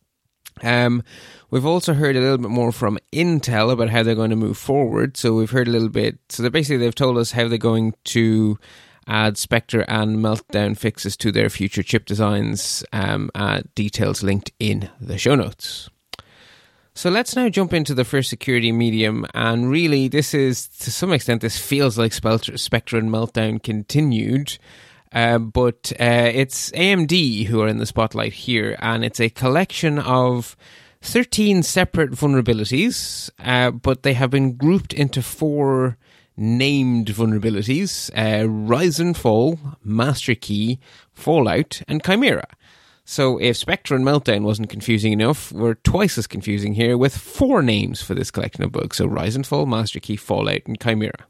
S1: Um, we've also heard a little bit more from Intel about how they're going to move forward. So we've heard a little bit. So they're basically they've told us how they're going to add Spectre and Meltdown fixes to their future chip designs. Um, uh, details linked in the show notes. So let's now jump into the first security medium, and really this is, to some extent, this feels like Spectre and Meltdown continued, uh, but uh, it's A M D who are in the spotlight here, and it's a collection of thirteen separate vulnerabilities, uh, but they have been grouped into four named vulnerabilities, uh, Rise and Fall, Master Key, Fallout, and Chimera. So if Spectre and Meltdown wasn't confusing enough, we're twice as confusing here with four names for this collection of bugs. So Rise and Fall, Master Key, Fallout, and Chimera.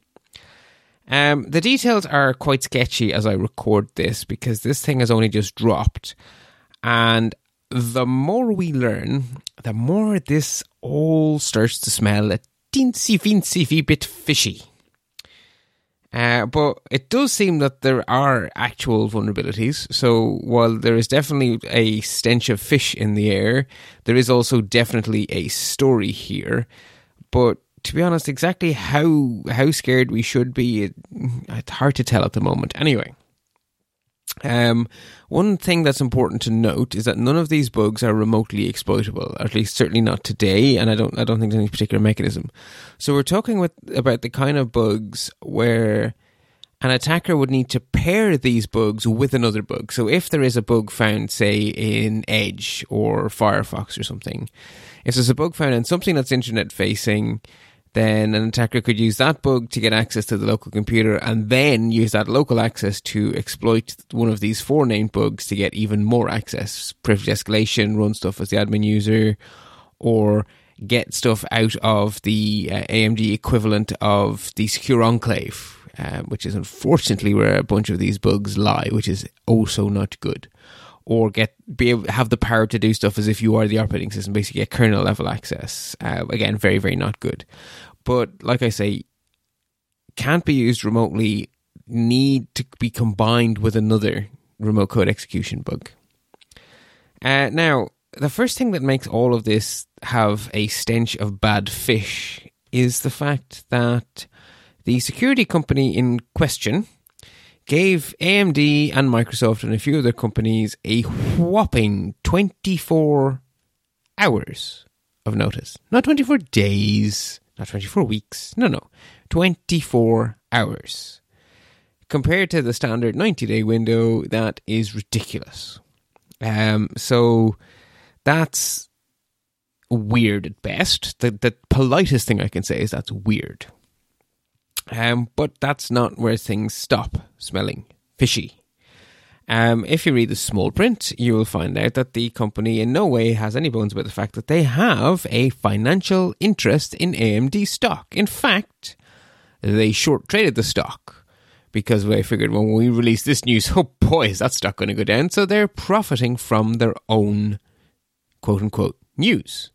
S1: Um, the details are quite sketchy as I record this because this thing has only just dropped. And the more we learn, the more this all starts to smell a teensy weensy wee bit fishy. Uh, but it does seem that there are actual vulnerabilities. So while there is definitely a stench of fish in the air, there is also definitely a story here. But to be honest, exactly how how scared we should be, it, it's hard to tell at the moment. Anyway, um, one thing that's important to note is that none of these bugs are remotely exploitable, at least certainly not today, and I don't I don't think there's any particular mechanism. So we're talking with about the kind of bugs where an attacker would need to pair these bugs with another bug. So if there is a bug found, say, in Edge or Firefox or something, if there's a bug found in something that's internet-facing, then an attacker could use that bug to get access to the local computer and then use that local access to exploit one of these four named bugs to get even more access. Privilege escalation, run stuff as the admin user, or get stuff out of the uh, A M D equivalent of the Secure Enclave, Uh, which is unfortunately where a bunch of these bugs lie, which is also not good. Or get be able have the power to do stuff as if you are the operating system, basically get kernel level access. Uh, again, very, very not good. But like I say, can't be used remotely, need to be combined with another remote code execution bug. Uh, now, the first thing that makes all of this have a stench of bad fish is the fact that the security company in question gave A M D and Microsoft and a few other companies a whopping twenty-four hours of notice. Not twenty-four days, not twenty-four weeks, no, no, twenty-four hours. Compared to the standard ninety-day window, that is ridiculous. Um, so that's weird at best. The, the politest thing I can say is that's weird. Um, but that's not where things stop smelling fishy. Um, if you read the small print, you will find out that the company in no way has any bones about the fact that they have a financial interest in A M D stock. In fact, they short traded the stock because they figured when we release this news, oh boy, is that stock going to go down? So they're profiting from their own quote-unquote news.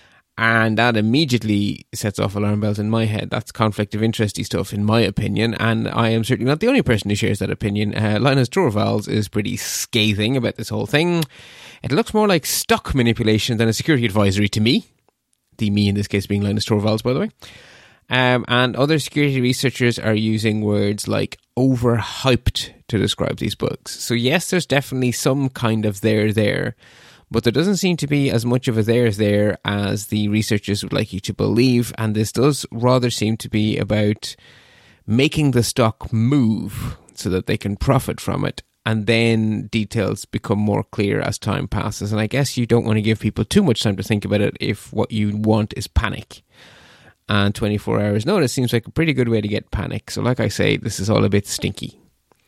S1: And that immediately sets off alarm bells in my head. That's conflict of interest-y stuff, in my opinion. And I am certainly not the only person who shares that opinion. Uh, Linus Torvalds is pretty scathing about this whole thing. It looks more like stock manipulation than a security advisory to me. The me in this case being Linus Torvalds, by the way. Um, and other security researchers are using words like overhyped to describe these bugs. So yes, there's definitely some kind of there there. But there doesn't seem to be as much of a there there as the researchers would like you to believe, and this does rather seem to be about making the stock move so that they can profit from it, and then details become more clear as time passes. And I guess you don't want to give people too much time to think about it if what you want is panic. And twenty-four hours notice seems like a pretty good way to get panic. So like I say, this is all a bit stinky.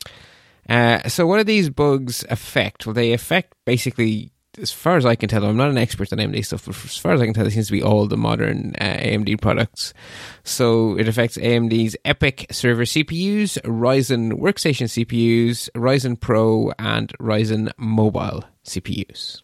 S1: Uh, so what do these bugs affect? Well, they affect basically, as far as I can tell, I'm not an expert on A M D stuff, but as far as I can tell, it seems to be all the modern uh, A M D products. So it affects A M D's EPYC server C P Us, Ryzen workstation C P Us, Ryzen Pro, and Ryzen mobile C P Us.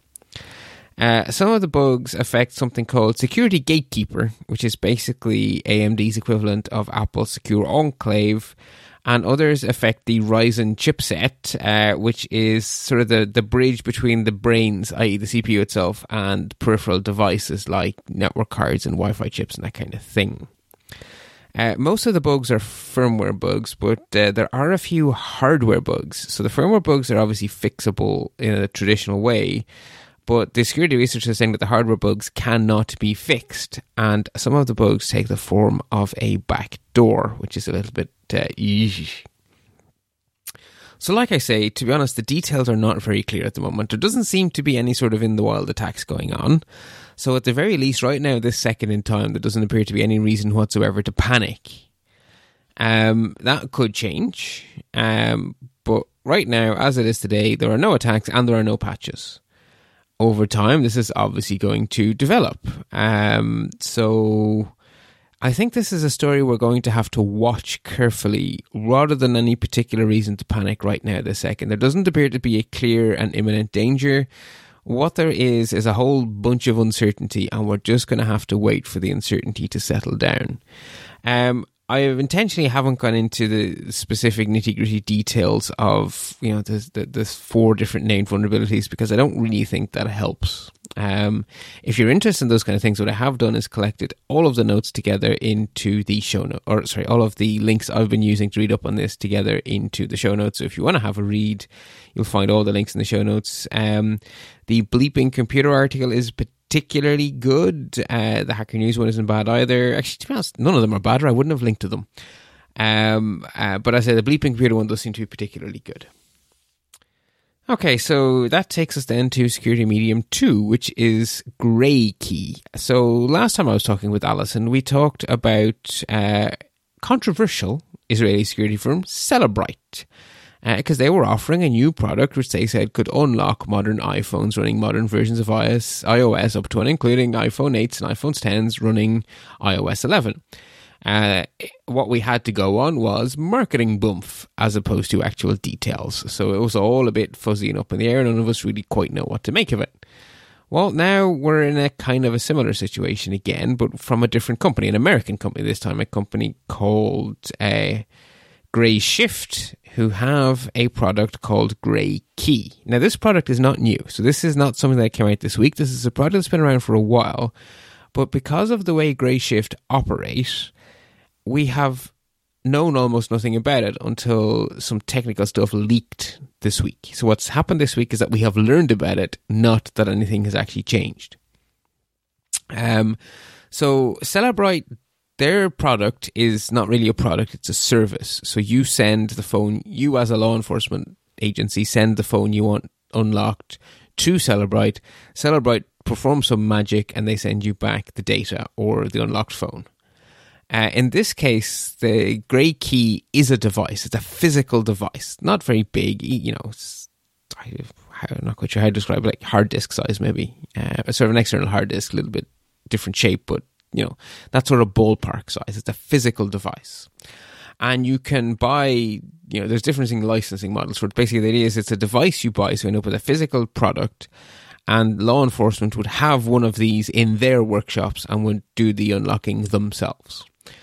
S1: Uh, some of the bugs affect something called Security Gatekeeper, which is basically A M D's equivalent of Apple's Secure Enclave, and others affect the Ryzen chipset, uh, which is sort of the, the bridge between the brains, that is the C P U itself, and peripheral devices like network cards and Wi-Fi chips and that kind of thing. Uh, most of the bugs are firmware bugs, but uh, there are a few hardware bugs. So the firmware bugs are obviously fixable in a traditional way, but the security researchers are saying that the hardware bugs cannot be fixed, and some of the bugs take the form of a backdoor, which is a little bit uh, eesh. So like I say, to be honest, the details are not very clear at the moment. There doesn't seem to be any sort of in-the-wild attacks going on. So at the very least, right now, this second in time, there doesn't appear to be any reason whatsoever to panic. Um, that could change. Um, but right now, as it is today, there are no attacks and there are no patches. Over time, this is obviously going to develop. Um, so I think this is a story we're going to have to watch carefully rather than any particular reason to panic right now this second. There doesn't appear to be a clear and imminent danger. What there is is a whole bunch of uncertainty, and we're just going to have to wait for the uncertainty to settle down. Um, I intentionally haven't gone into the specific nitty-gritty details of, you know, the, the, the four different named vulnerabilities, because I don't really think that helps. Um, if you're interested in those kind of things, what I have done is collected all of the notes together into the show note, or sorry, all of the links I've been using to read up on this together into the show notes. So if you want to have a read, you'll find all the links in the show notes. Um, the Bleeping Computer article is particularly good. Uh, the Hacker News one isn't bad either. Actually, to be honest, none of them are bad, or I wouldn't have linked to them. Um, uh, but as I say, the Bleeping Computer one does seem to be particularly good. Okay, so that takes us then to Security Medium two, which is GrayKey. So last time I was talking with Alison, we talked about uh, controversial Israeli security firm Cellebrite, because uh, they were offering a new product which they said could unlock modern iPhones running modern versions of iOS, iOS up to and including iPhone eights and iPhone tens running iOS eleven. Uh, what we had to go on was marketing bumf as opposed to actual details. So it was all a bit fuzzy and up in the air. None of us really quite know what to make of it. Well, now we're in a kind of a similar situation again, but from a different company, an American company this time, a company called uh, Grayshift, who have a product called GrayKey. Now, this product is not new, so this is not something that came out this week. This is a product that's been around for a while, but because of the way Grayshift operate, we have known almost nothing about it until some technical stuff leaked this week. So what's happened this week is that we have learned about it, not that anything has actually changed. Um, so Cellebrite, their product is not really a product, it's a service. So you send the phone, you as a law enforcement agency, send the phone you want unlocked to Cellebrite. Cellebrite performs some magic and they send you back the data or the unlocked phone. Uh, in this case, the GrayKey is a device. It's a physical device, not very big. You know, it's, I'm not quite sure how to describe it, like hard disk size, maybe. Uh, sort of an external hard disk, a little bit different shape, but you know, that sort of ballpark size. It's a physical device, and you can buy. You know, there's different licensing models for it. Basically, the idea is it's a device you buy, so you end up with a physical product. And law enforcement would have one of these in their workshops and would do the unlocking themselves.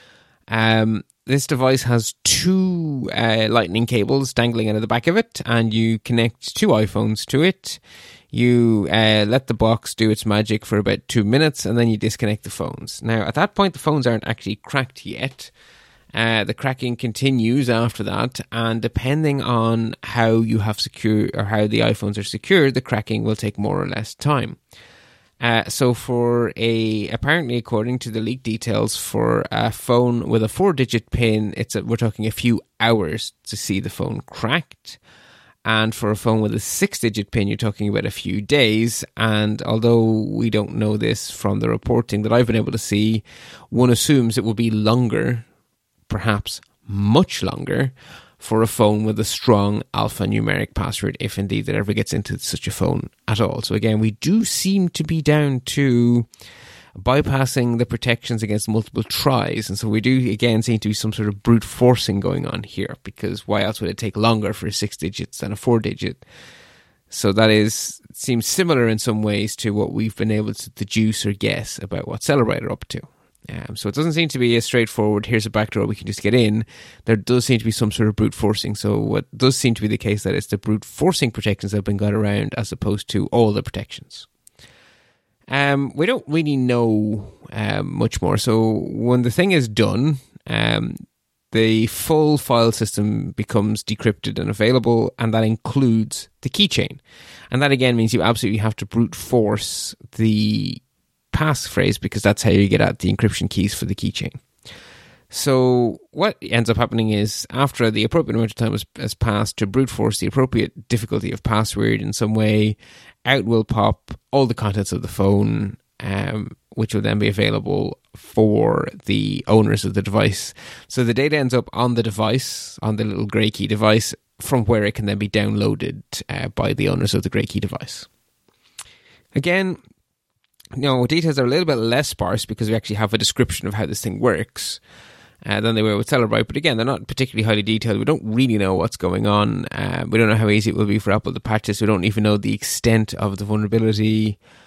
S1: Um, this device has two uh, lightning cables dangling out of the back of it, and you connect two iPhones to it. You uh, let the box do its magic for about two minutes, and then you disconnect the phones. Now, at that point, the phones aren't actually cracked yet. Uh, the cracking continues after that, and depending on how you have secure or how the iPhones are secured, the cracking will take more or less time. Uh, so for a, apparently according to the leaked details, for a phone with a four-digit PIN, it's a, we're talking a few hours to see the phone cracked. And for a phone with a six-digit PIN, you're talking about a few days. And although we don't know this from the reporting that I've been able to see, one assumes it will be longer, perhaps much longer, for a phone with a strong alphanumeric password, if indeed that ever gets into such a phone at all. So again, we do seem to be down to bypassing the protections against multiple tries. And so we do, again, seem to be some sort of brute forcing going on here, because why else would it take longer for a six digits than a four digit? So that is seems similar in some ways to what we've been able to deduce or guess about what Cellebrite are up to. Um, so it doesn't seem to be as straightforward, here's a backdoor we can just get in. There does seem to be some sort of brute forcing. So what does seem to be the case that it's the brute forcing protections that have been got around as opposed to all the protections. Um, we don't really know um, much more. So when the thing is done, um, the full file system becomes decrypted and available, and that includes the keychain. And that again means you absolutely have to brute force the passphrase, because that's how you get at the encryption keys for the keychain. So what ends up happening is, after the appropriate amount of time has, has passed to brute force the appropriate difficulty of password in some way, out will pop all the contents of the phone, um, which will then be available for the owners of the device. So the data ends up on the device, on the little GrayKey device, from where it can then be downloaded uh, by the owners of the GrayKey device. Again, you know, details are a little bit less sparse because we actually have a description of how this thing works uh, than they were with Cellebrite. But again, they're not particularly highly detailed. We don't really know what's going on. Uh, we don't know how easy it will be for Apple to patch this. We don't even know the extent of the vulnerability.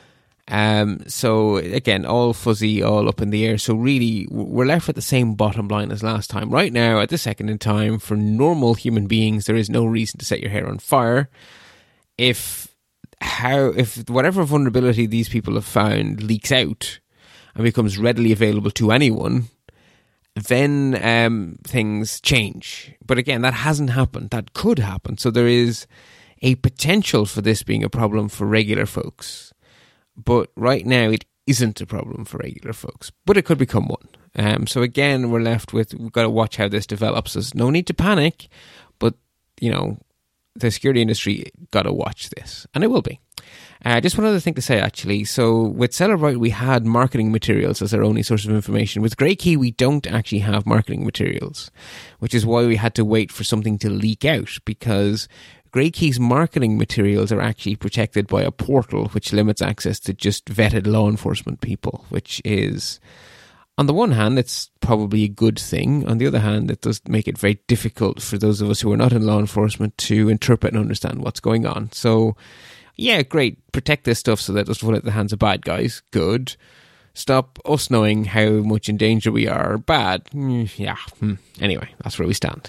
S1: Um, so again, all fuzzy, all up in the air. So really, we're left with the same bottom line as last time. Right now, at this second in time, for normal human beings, there is no reason to set your hair on fire. If how if whatever vulnerability these people have found leaks out and becomes readily available to anyone, then um, things change. But again, that hasn't happened. That could happen. So there is a potential for this being a problem for regular folks. But right now, it isn't a problem for regular folks. But it could become one. Um, so again, we're left with, we've got to watch how this develops. There's no need to panic, but, you know, the security industry got to watch this. And it will be. Uh, just one other thing to say, actually. So with Cellebrite, we had marketing materials as our only source of information. With GreyKey, we don't actually have marketing materials, which is why we had to wait for something to leak out, because GreyKey's marketing materials are actually protected by a portal which limits access to just vetted law enforcement people, which is, on the one hand, it's probably a good thing. On the other hand, it does make it very difficult for those of us who are not in law enforcement to interpret and understand what's going on. So, yeah, great. Protect this stuff so that it doesn't fall into the hands of bad guys. Good. Stop us knowing how much in danger we are. Bad. Mm, yeah. Anyway, that's where we stand.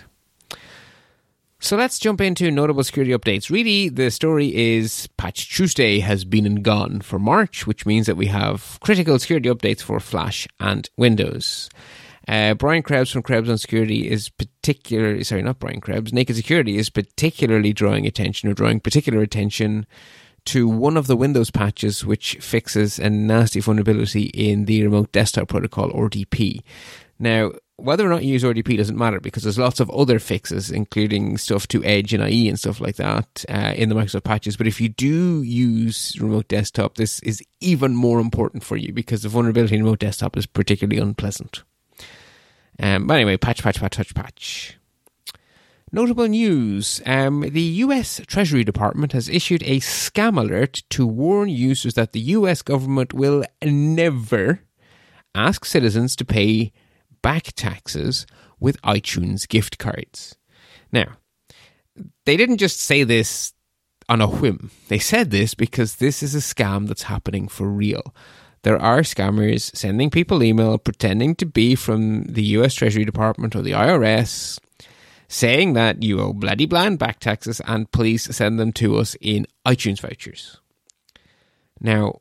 S1: So let's jump into notable security updates. Really, the story is Patch Tuesday has been and gone for March, which means that we have critical security updates for Flash and Windows. Uh, Brian Krebs from Krebs on Security is particularly, sorry, not Brian Krebs, Naked Security is particularly drawing attention or drawing particular attention to one of the Windows patches which fixes a nasty vulnerability in the Remote Desktop Protocol, R D P. Now, whether or not you use R D P doesn't matter, because there's lots of other fixes, including stuff to Edge and I E and stuff like that uh, in the Microsoft patches. But if you do use Remote Desktop, this is even more important for you, because the vulnerability in Remote Desktop is particularly unpleasant. Um, but anyway, patch, patch, patch, patch, patch. Notable news. Um, the U S Treasury Department has issued a scam alert to warn users that the U S government will never ask citizens to pay back taxes with iTunes gift cards. Now, they didn't just say this on a whim. They said this because this is a scam that's happening for real. There are scammers sending people email pretending to be from the U S Treasury Department or the I R S, saying that you owe bloody blind back taxes and please send them to us in iTunes vouchers. Now,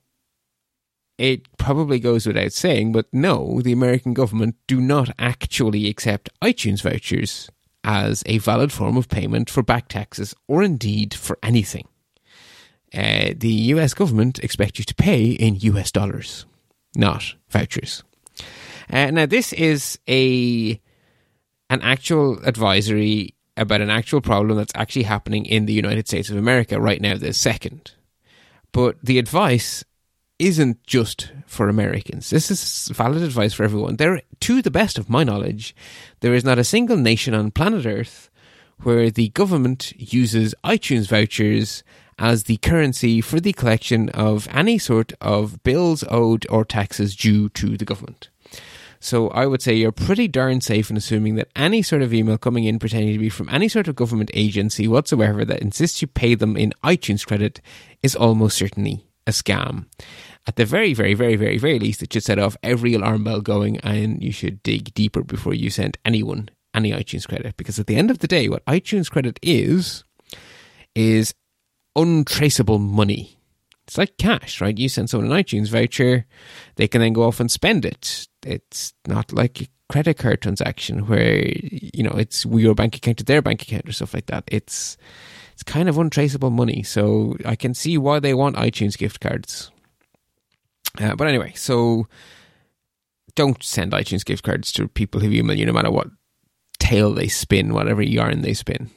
S1: it probably goes without saying, but no, the American government do not actually accept iTunes vouchers as a valid form of payment for back taxes or indeed for anything. Uh, the U S government expects you to pay in U S dollars, not vouchers. Uh, now, this is a an actual advisory about an actual problem that's actually happening in the United States of America right now, this second. But the advice isn't just for Americans. This is valid advice for everyone. There, to the best of my knowledge, there is not a single nation on planet Earth where the government uses iTunes vouchers as the currency for the collection of any sort of bills owed or taxes due to the government. So I would say you're pretty darn safe in assuming that any sort of email coming in pretending to be from any sort of government agency whatsoever that insists you pay them in iTunes credit is almost certainly a scam. At the very, very, very, very, very least, it should set off every alarm bell going, and you should dig deeper before you send anyone any iTunes credit. Because at the end of the day, what iTunes credit is, is untraceable money. It's like cash, right? You send someone an iTunes voucher, they can then go off and spend it. It's not like a credit card transaction where, you know, it's your bank account to their bank account or stuff like that. It's it's kind of untraceable money. So I can see why they want iTunes gift cards. Uh, but anyway, so don't send iTunes gift cards to people who email you no matter what tale they spin, whatever yarn they spin.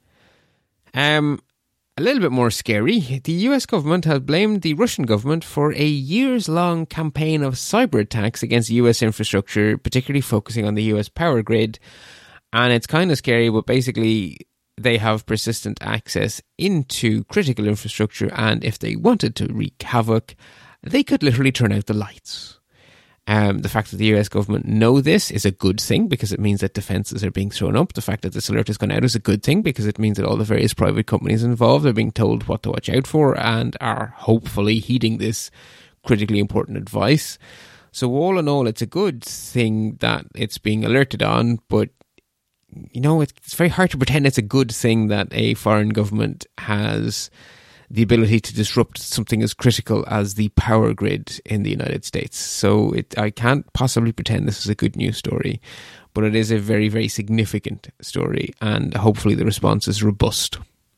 S1: Um... A little bit more scary, the U S government has blamed the Russian government for a years-long campaign of cyber attacks against U S infrastructure, particularly focusing on the U S power grid. And it's kind of scary, but basically they have persistent access into critical infrastructure, and if they wanted to wreak havoc, they could literally turn out the lights. Um, the fact that the U S government know this is a good thing because it means that defences are being thrown up. The fact that this alert has gone out is a good thing because it means that all the various private companies involved are being told what to watch out for and are hopefully heeding this critically important advice. So all in all, it's a good thing that it's being alerted on, but you know, it's very hard to pretend it's a good thing that a foreign government has the ability to disrupt something as critical as the power grid in the United States. So it, I can't possibly pretend this is a good news story, but it is a very, very significant story, and hopefully the response is robust.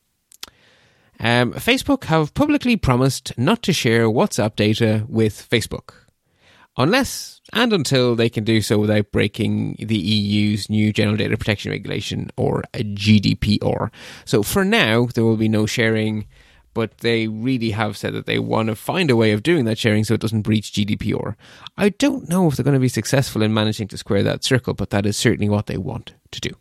S1: Um, Facebook have publicly promised not to share WhatsApp data with Facebook, unless and until they can do so without breaking the E U's new General Data Protection Regulation, or G D P R. So for now, there will be no sharing, but they really have said that they want to find a way of doing that sharing so it doesn't breach G D P R. I don't know if they're going to be successful in managing to square that circle, but that is certainly what they want to do.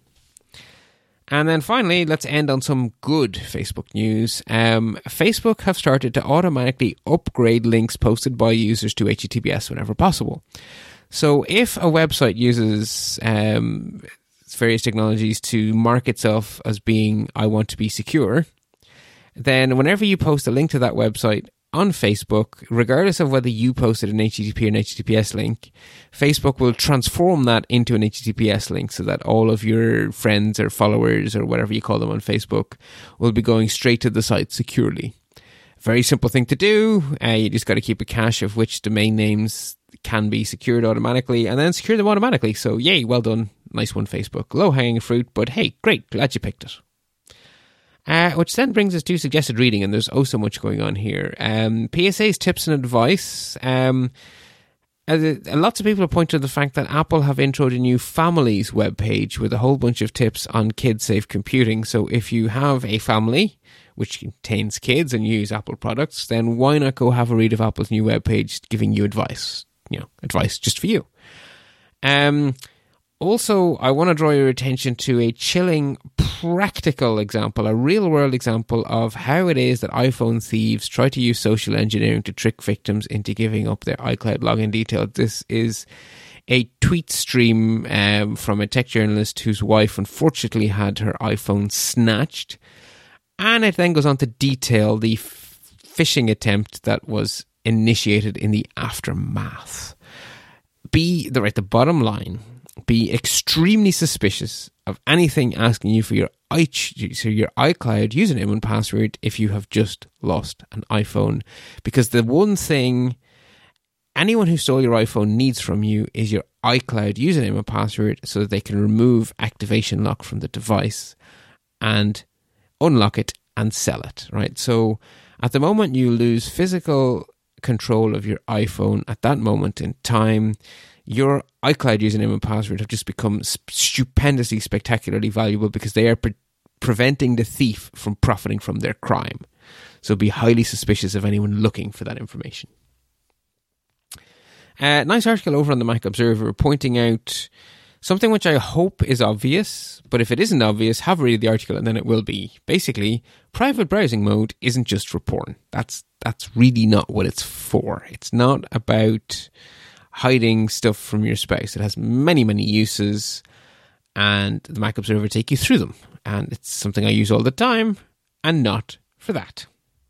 S1: And then finally, let's end on some good Facebook news. Um, Facebook have started to automatically upgrade links posted by users to H T T P S whenever possible. So if a website uses um, various technologies to mark itself as being, I want to be secure, then whenever you post a link to that website on Facebook, regardless of whether you posted an H T T P or an H T T P S link, Facebook will transform that into an H T T P S link so that all of your friends or followers or whatever you call them on Facebook will be going straight to the site securely. Very simple thing to do. Uh, you just got to keep a cache of which domain names can be secured automatically and then secure them automatically. So yay, well done. Nice one, Facebook. Low-hanging fruit, but hey, great. Glad you picked it. Uh, which then brings us to suggested reading, and there's oh so much going on here. Um, P S A's tips and advice. Um, uh, lots of people have pointed to the fact that Apple have introed a new families webpage with a whole bunch of tips on kid-safe computing. So if you have a family which contains kids and you use Apple products, then why not go have a read of Apple's new webpage giving you advice? You know, advice just for you. Um... Also, I want to draw your attention to a chilling, practical example, a real-world example of how it is that iPhone thieves try to use social engineering to trick victims into giving up their iCloud login details. This is a tweet stream um, from a tech journalist whose wife unfortunately had her iPhone snatched. And it then goes on to detail the f- phishing attempt that was initiated in the aftermath. Be the right, the bottom line. Be extremely suspicious of anything asking you for your i so your iCloud username and password if you have just lost an iPhone. Because the one thing anyone who stole your iPhone needs from you is your iCloud username and password so that they can remove activation lock from the device and unlock it and sell it, right? So at the moment you lose physical control of your iPhone, at that moment in time, your iCloud username and password have just become stupendously, spectacularly valuable because they are pre- preventing the thief from profiting from their crime. So be highly suspicious of anyone looking for that information. Uh, nice article over on the Mac Observer pointing out something which I hope is obvious, but if it isn't obvious, have a read of the article and then it will be. Basically, private browsing mode isn't just for porn. That's that's really not what it's for. It's not about hiding stuff from your spouse. It has many, many uses, and the Mac Observer take you through them. And it's something I use all the time, and not for that.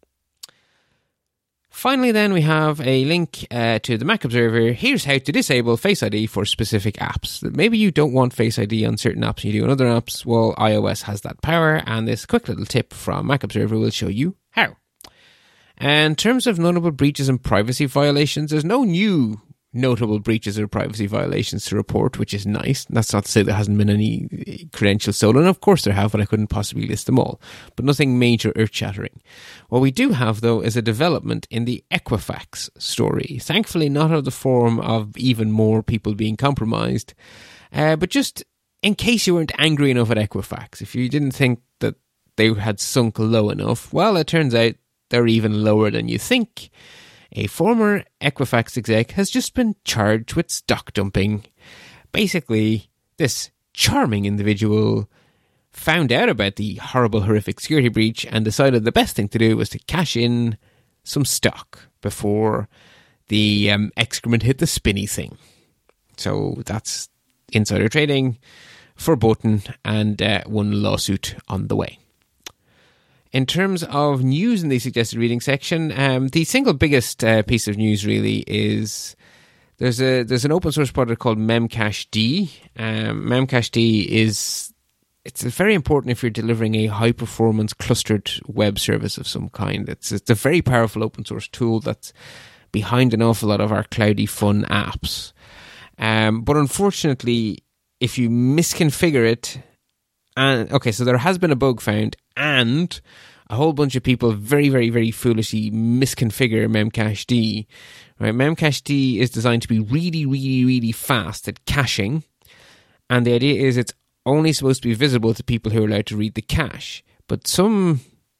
S1: Finally, then, we have a link uh, to the Mac Observer. Here's how to disable Face I D for specific apps. Maybe you don't want Face I D on certain apps and you do on other apps. Well, iOS has that power, and this quick little tip from Mac Observer will show you how. And in terms of notable breaches and privacy violations, there's no new notable breaches or privacy violations to report, which is nice. That's not to say there hasn't been any credentials stolen. Of course there have, but I couldn't possibly list them all. But nothing major earth-shattering. What we do have, though, is a development in the Equifax story. Thankfully not of the form of even more people being compromised, uh, but just in case you weren't angry enough at Equifax. If you didn't think that they had sunk low enough, well, it turns out they're even lower than you think. A former Equifax exec has just been charged with stock dumping. Basically, this charming individual found out about the horrible, horrific security breach and decided the best thing to do was to cash in some stock before the um, excrement hit the spinny thing. So that's insider trading, verboten, and uh, one lawsuit on the way. in terms of news in the suggested reading section, um, the single biggest uh, piece of news really is there's a there's an open source project called Memcached. Um, Memcached is it's very important if you're delivering a high performance clustered web service of some kind. It's it's a very powerful open source tool that's behind an awful lot of our cloudy fun apps. Um, but unfortunately, if you misconfigure it, and okay, so there has been a bug found, and a whole bunch of people very, very, very foolishly misconfigure Memcached. Right, Memcached is designed to be really, really, really fast at caching, and the idea is it's only supposed to be visible to people who are allowed to read the cache. But some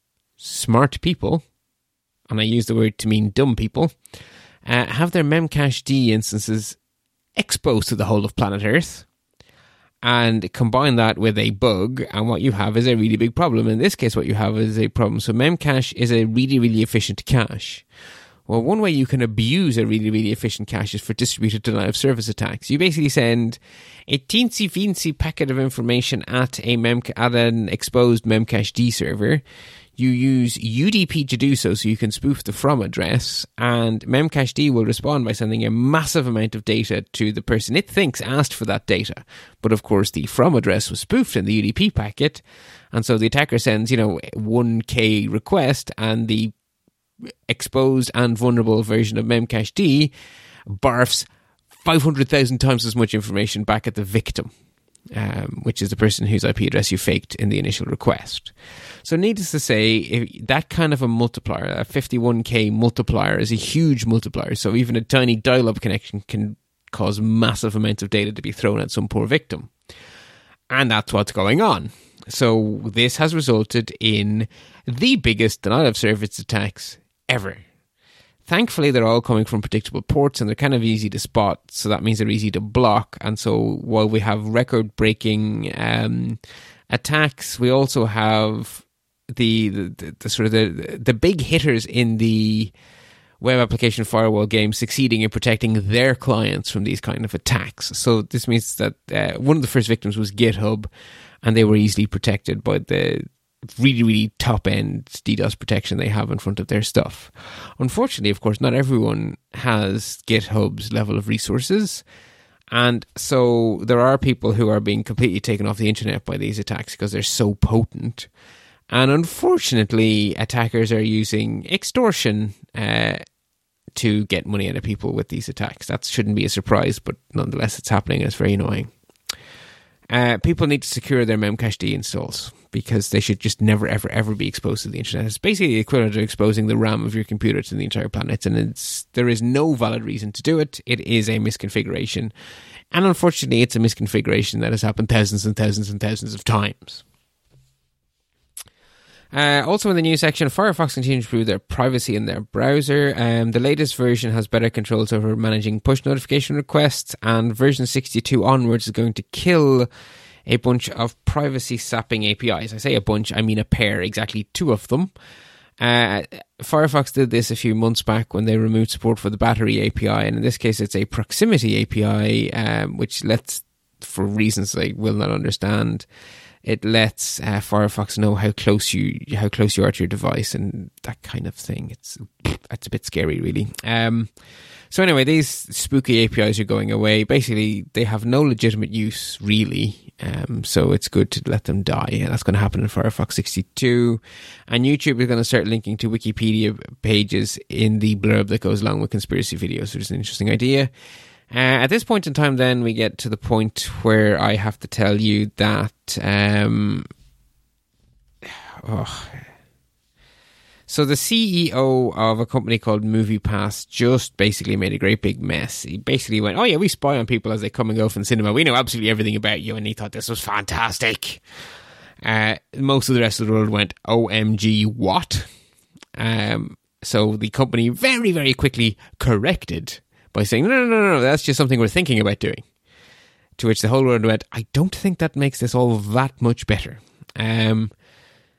S1: smart people, and I use the word to mean dumb people, uh, have their Memcached instances exposed to the whole of planet Earth. And combine that with a bug, and what you have is a really big problem. In this case, what you have is a problem. So Memcache is a really, really efficient cache. Well, one way you can abuse a really, really efficient cache is for distributed denial of service attacks. You basically send a teensy-feensy packet of information at a mem at an exposed Memcached server. You use U D P to do so, so you can spoof the from address, and Memcached will respond by sending a massive amount of data to the person it thinks asked for that data. But of course, the from address was spoofed in the U D P packet, and so the attacker sends, you know, one K request, and the exposed and vulnerable version of Memcached barfs five hundred thousand times as much information back at the victim, um, which is the person whose I P address you faked in the initial request. So needless to say, if that kind of a multiplier, a fifty-one K multiplier, is a huge multiplier. So even a tiny dial-up connection can cause massive amounts of data to be thrown at some poor victim. And that's what's going on. So this has resulted in the biggest denial of service attacks ever. Thankfully, they're all coming from predictable ports, and they're kind of easy to spot, so that means they're easy to block. And so while we have record-breaking um, attacks, we also have the, the, the, the sort of the, the big hitters in the web application firewall game succeeding in protecting their clients from these kind of attacks. So this means that uh, one of the first victims was GitHub, and they were easily protected by the really, really top-end DDoS protection they have in front of their stuff. Unfortunately, of course, not everyone has GitHub's level of resources, and so there are people who are being completely taken off the internet by these attacks because they're so potent. And unfortunately, attackers are using extortion uh, to get money out of people with these attacks. That shouldn't be a surprise, but nonetheless, it's happening, and it's very annoying. Uh, people need to secure their Memcached installs because they should just never, ever, ever be exposed to the internet. It's basically the equivalent of exposing the RAM of your computer to the entire planet, and it's, there is no valid reason to do it. It is a misconfiguration, and unfortunately, it's a misconfiguration that has happened thousands and thousands and thousands of times. Uh, also in the news section, Firefox continues to improve their privacy in their browser. Um, the latest version has better controls over managing push notification requests, and version sixty-two onwards is going to kill a bunch of privacy sapping A P Is. I say a bunch, I mean a pair, exactly two of them. Uh, Firefox did this a few months back when they removed support for the battery A P I, and in this case it's a proximity A P I, um, which lets, for reasons I will not understand, it lets uh, Firefox know how close you how close you are to your device and that kind of thing. It's it's a bit scary, really. Um, so anyway, these spooky A P Is are going away. Basically, they have no legitimate use, really. Um, so it's good to let them die, and that's going to happen in Firefox sixty-two. And YouTube is going to start linking to Wikipedia pages in the blurb that goes along with conspiracy videos, which is an interesting idea. Uh, at this point in time, then, we get to the point where I have to tell you that um, oh. So the C E O of a company called MoviePass just basically made a great big mess. He basically went, oh yeah, we spy on people as they come and go from the cinema. We know absolutely everything about you, and he thought this was fantastic. Uh, most of the rest of the world went, O M G, what? Um, so the company very, very quickly corrected by saying, no, no, no, no, that's just something we're thinking about doing. To which the whole world went, I don't think that makes this all that much better. Um,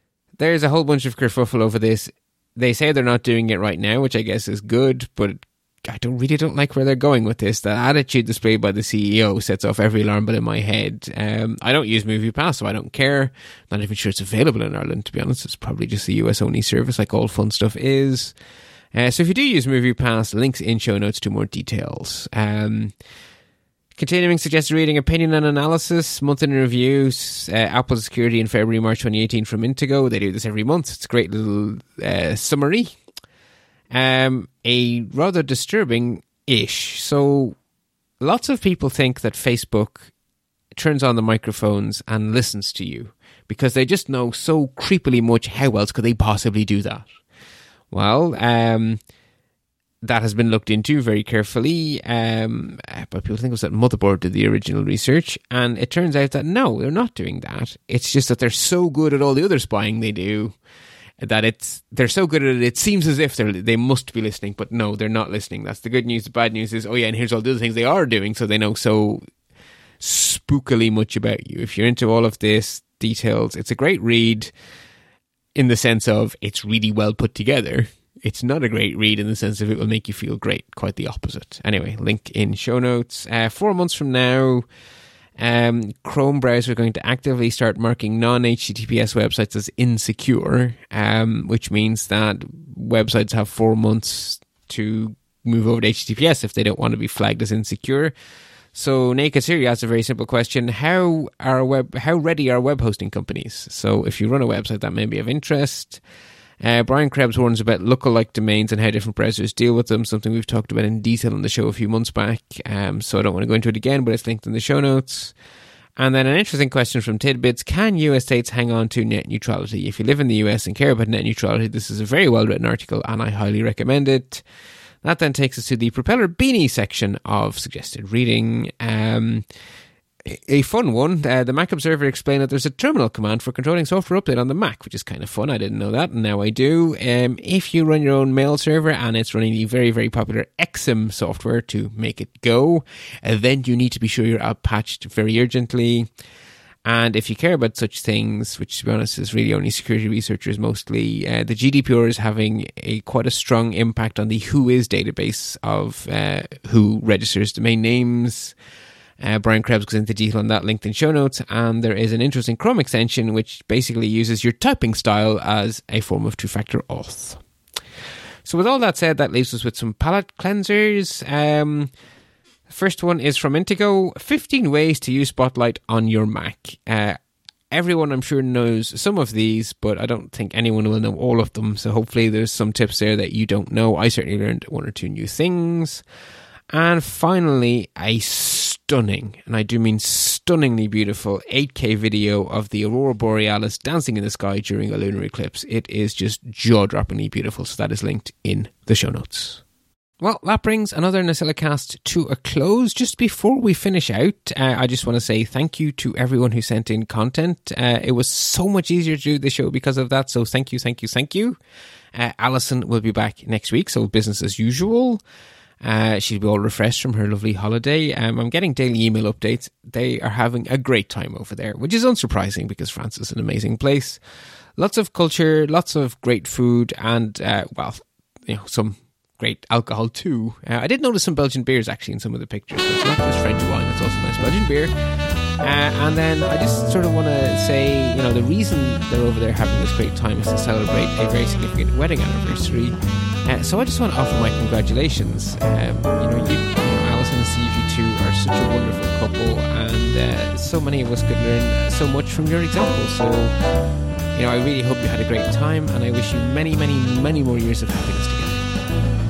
S1: there's a whole bunch of kerfuffle over this. They say they're not doing it right now, which I guess is good, but I don't really don't like where they're going with this. The attitude displayed by the C E O sets off every alarm bell in my head. Um, I don't use MoviePass, so I don't care. Not even sure it's available in Ireland, to be honest. It's probably just a U S only service, like all fun stuff is. Uh, so if you do use MoviePass, links in show notes to more details. Um, continuing suggested reading, opinion and analysis, month in reviews, uh, Apple Security in February, March twenty eighteen from Intego. They do this every month. It's a great little uh, summary. Um, a rather disturbing-ish. So lots of people think that Facebook turns on the microphones and listens to you because they just know so creepily much. How else could they possibly do that? Well, um, that has been looked into very carefully, um, but people think it was that Motherboard did the original research, and it turns out that no, they're not doing that. It's just that they're so good at all the other spying they do that it's they're so good at it, it seems as if they they must be listening, but no, they're not listening. That's the good news. The bad news is, oh yeah, and here's all the other things they are doing, so they know so spookily much about you. If you're into all of this details, it's a great read in the sense of it's really well put together. It's not a great read in the sense of it will make you feel great. Quite the opposite. Anyway, link in show notes. Uh, four months from now, um, Chrome browser are going to actively start marking non-H T T P S websites as insecure, um, which means that websites have four months to move over to H T T P S if they don't want to be flagged as insecure. So Naked Siri asks a very simple question: How are web? How ready are web hosting companies? So if you run a website, that may be of interest. Uh, Brian Krebs warns about lookalike domains and how different browsers deal with them, something we've talked about in detail on the show a few months back. Um, so I don't want to go into it again, but it's linked in the show notes. And then an interesting question from Tidbits: Can U S states hang on to net neutrality? If you live in the U S and care about net neutrality, this is a very well written article, and I highly recommend it. That then takes us to the Propeller Beanie section of suggested reading. Um, a fun one. Uh, the Mac Observer explained that there's a terminal command for controlling software update on the Mac, which is kind of fun. I didn't know that, and now I do. Um, if you run your own mail server and it's running the very, very popular Exim software to make it go, uh, then you need to be sure you're up patched very urgently. And if you care about such things, which to be honest is really only security researchers mostly, uh, the G D P R is having a quite a strong impact on the Whois database of uh, who registers domain names. Uh, Brian Krebs goes into detail on that, linked in show notes. And there is an interesting Chrome extension which basically uses your typing style as a form of two-factor auth. So with all that said, that leaves us with some palette cleansers. Um... First one is from Intego, fifteen ways to use Spotlight on your Mac. Uh, everyone, I'm sure, knows some of these, but I don't think anyone will know all of them. So hopefully there's some tips there that you don't know. I certainly learned one or two new things. And finally, a stunning, and I do mean stunningly beautiful, eight K video of the Aurora Borealis dancing in the sky during a lunar eclipse. It is just jaw-droppingly beautiful. So that is linked in the show notes. Well, that brings another NosillaCast to a close. Just before we finish out, uh, I just want to say thank you to everyone who sent in content. Uh, it was so much easier to do the show because of that, so thank you, thank you, thank you. Uh, Alison will be back next week, so business as usual. Uh, she'll be all refreshed from her lovely holiday. Um, I'm getting daily email updates. They are having a great time over there, which is unsurprising because France is an amazing place. Lots of culture, lots of great food, and, uh, well, you know, some great alcohol too. Uh, I did notice some Belgian beers actually in some of the pictures. So it's not just French wine, it's also nice Belgian beer. Uh, and then I just sort of want to say, you know, the reason they're over there having this great time is to celebrate a very significant wedding anniversary. Uh, so I just want to offer my congratulations. Um, you know, you, you know, Alison and Steve, you two are such a wonderful couple, and uh, so many of us could learn so much from your example. So, you know, I really hope you had a great time, and I wish you many, many, many more years of happiness together.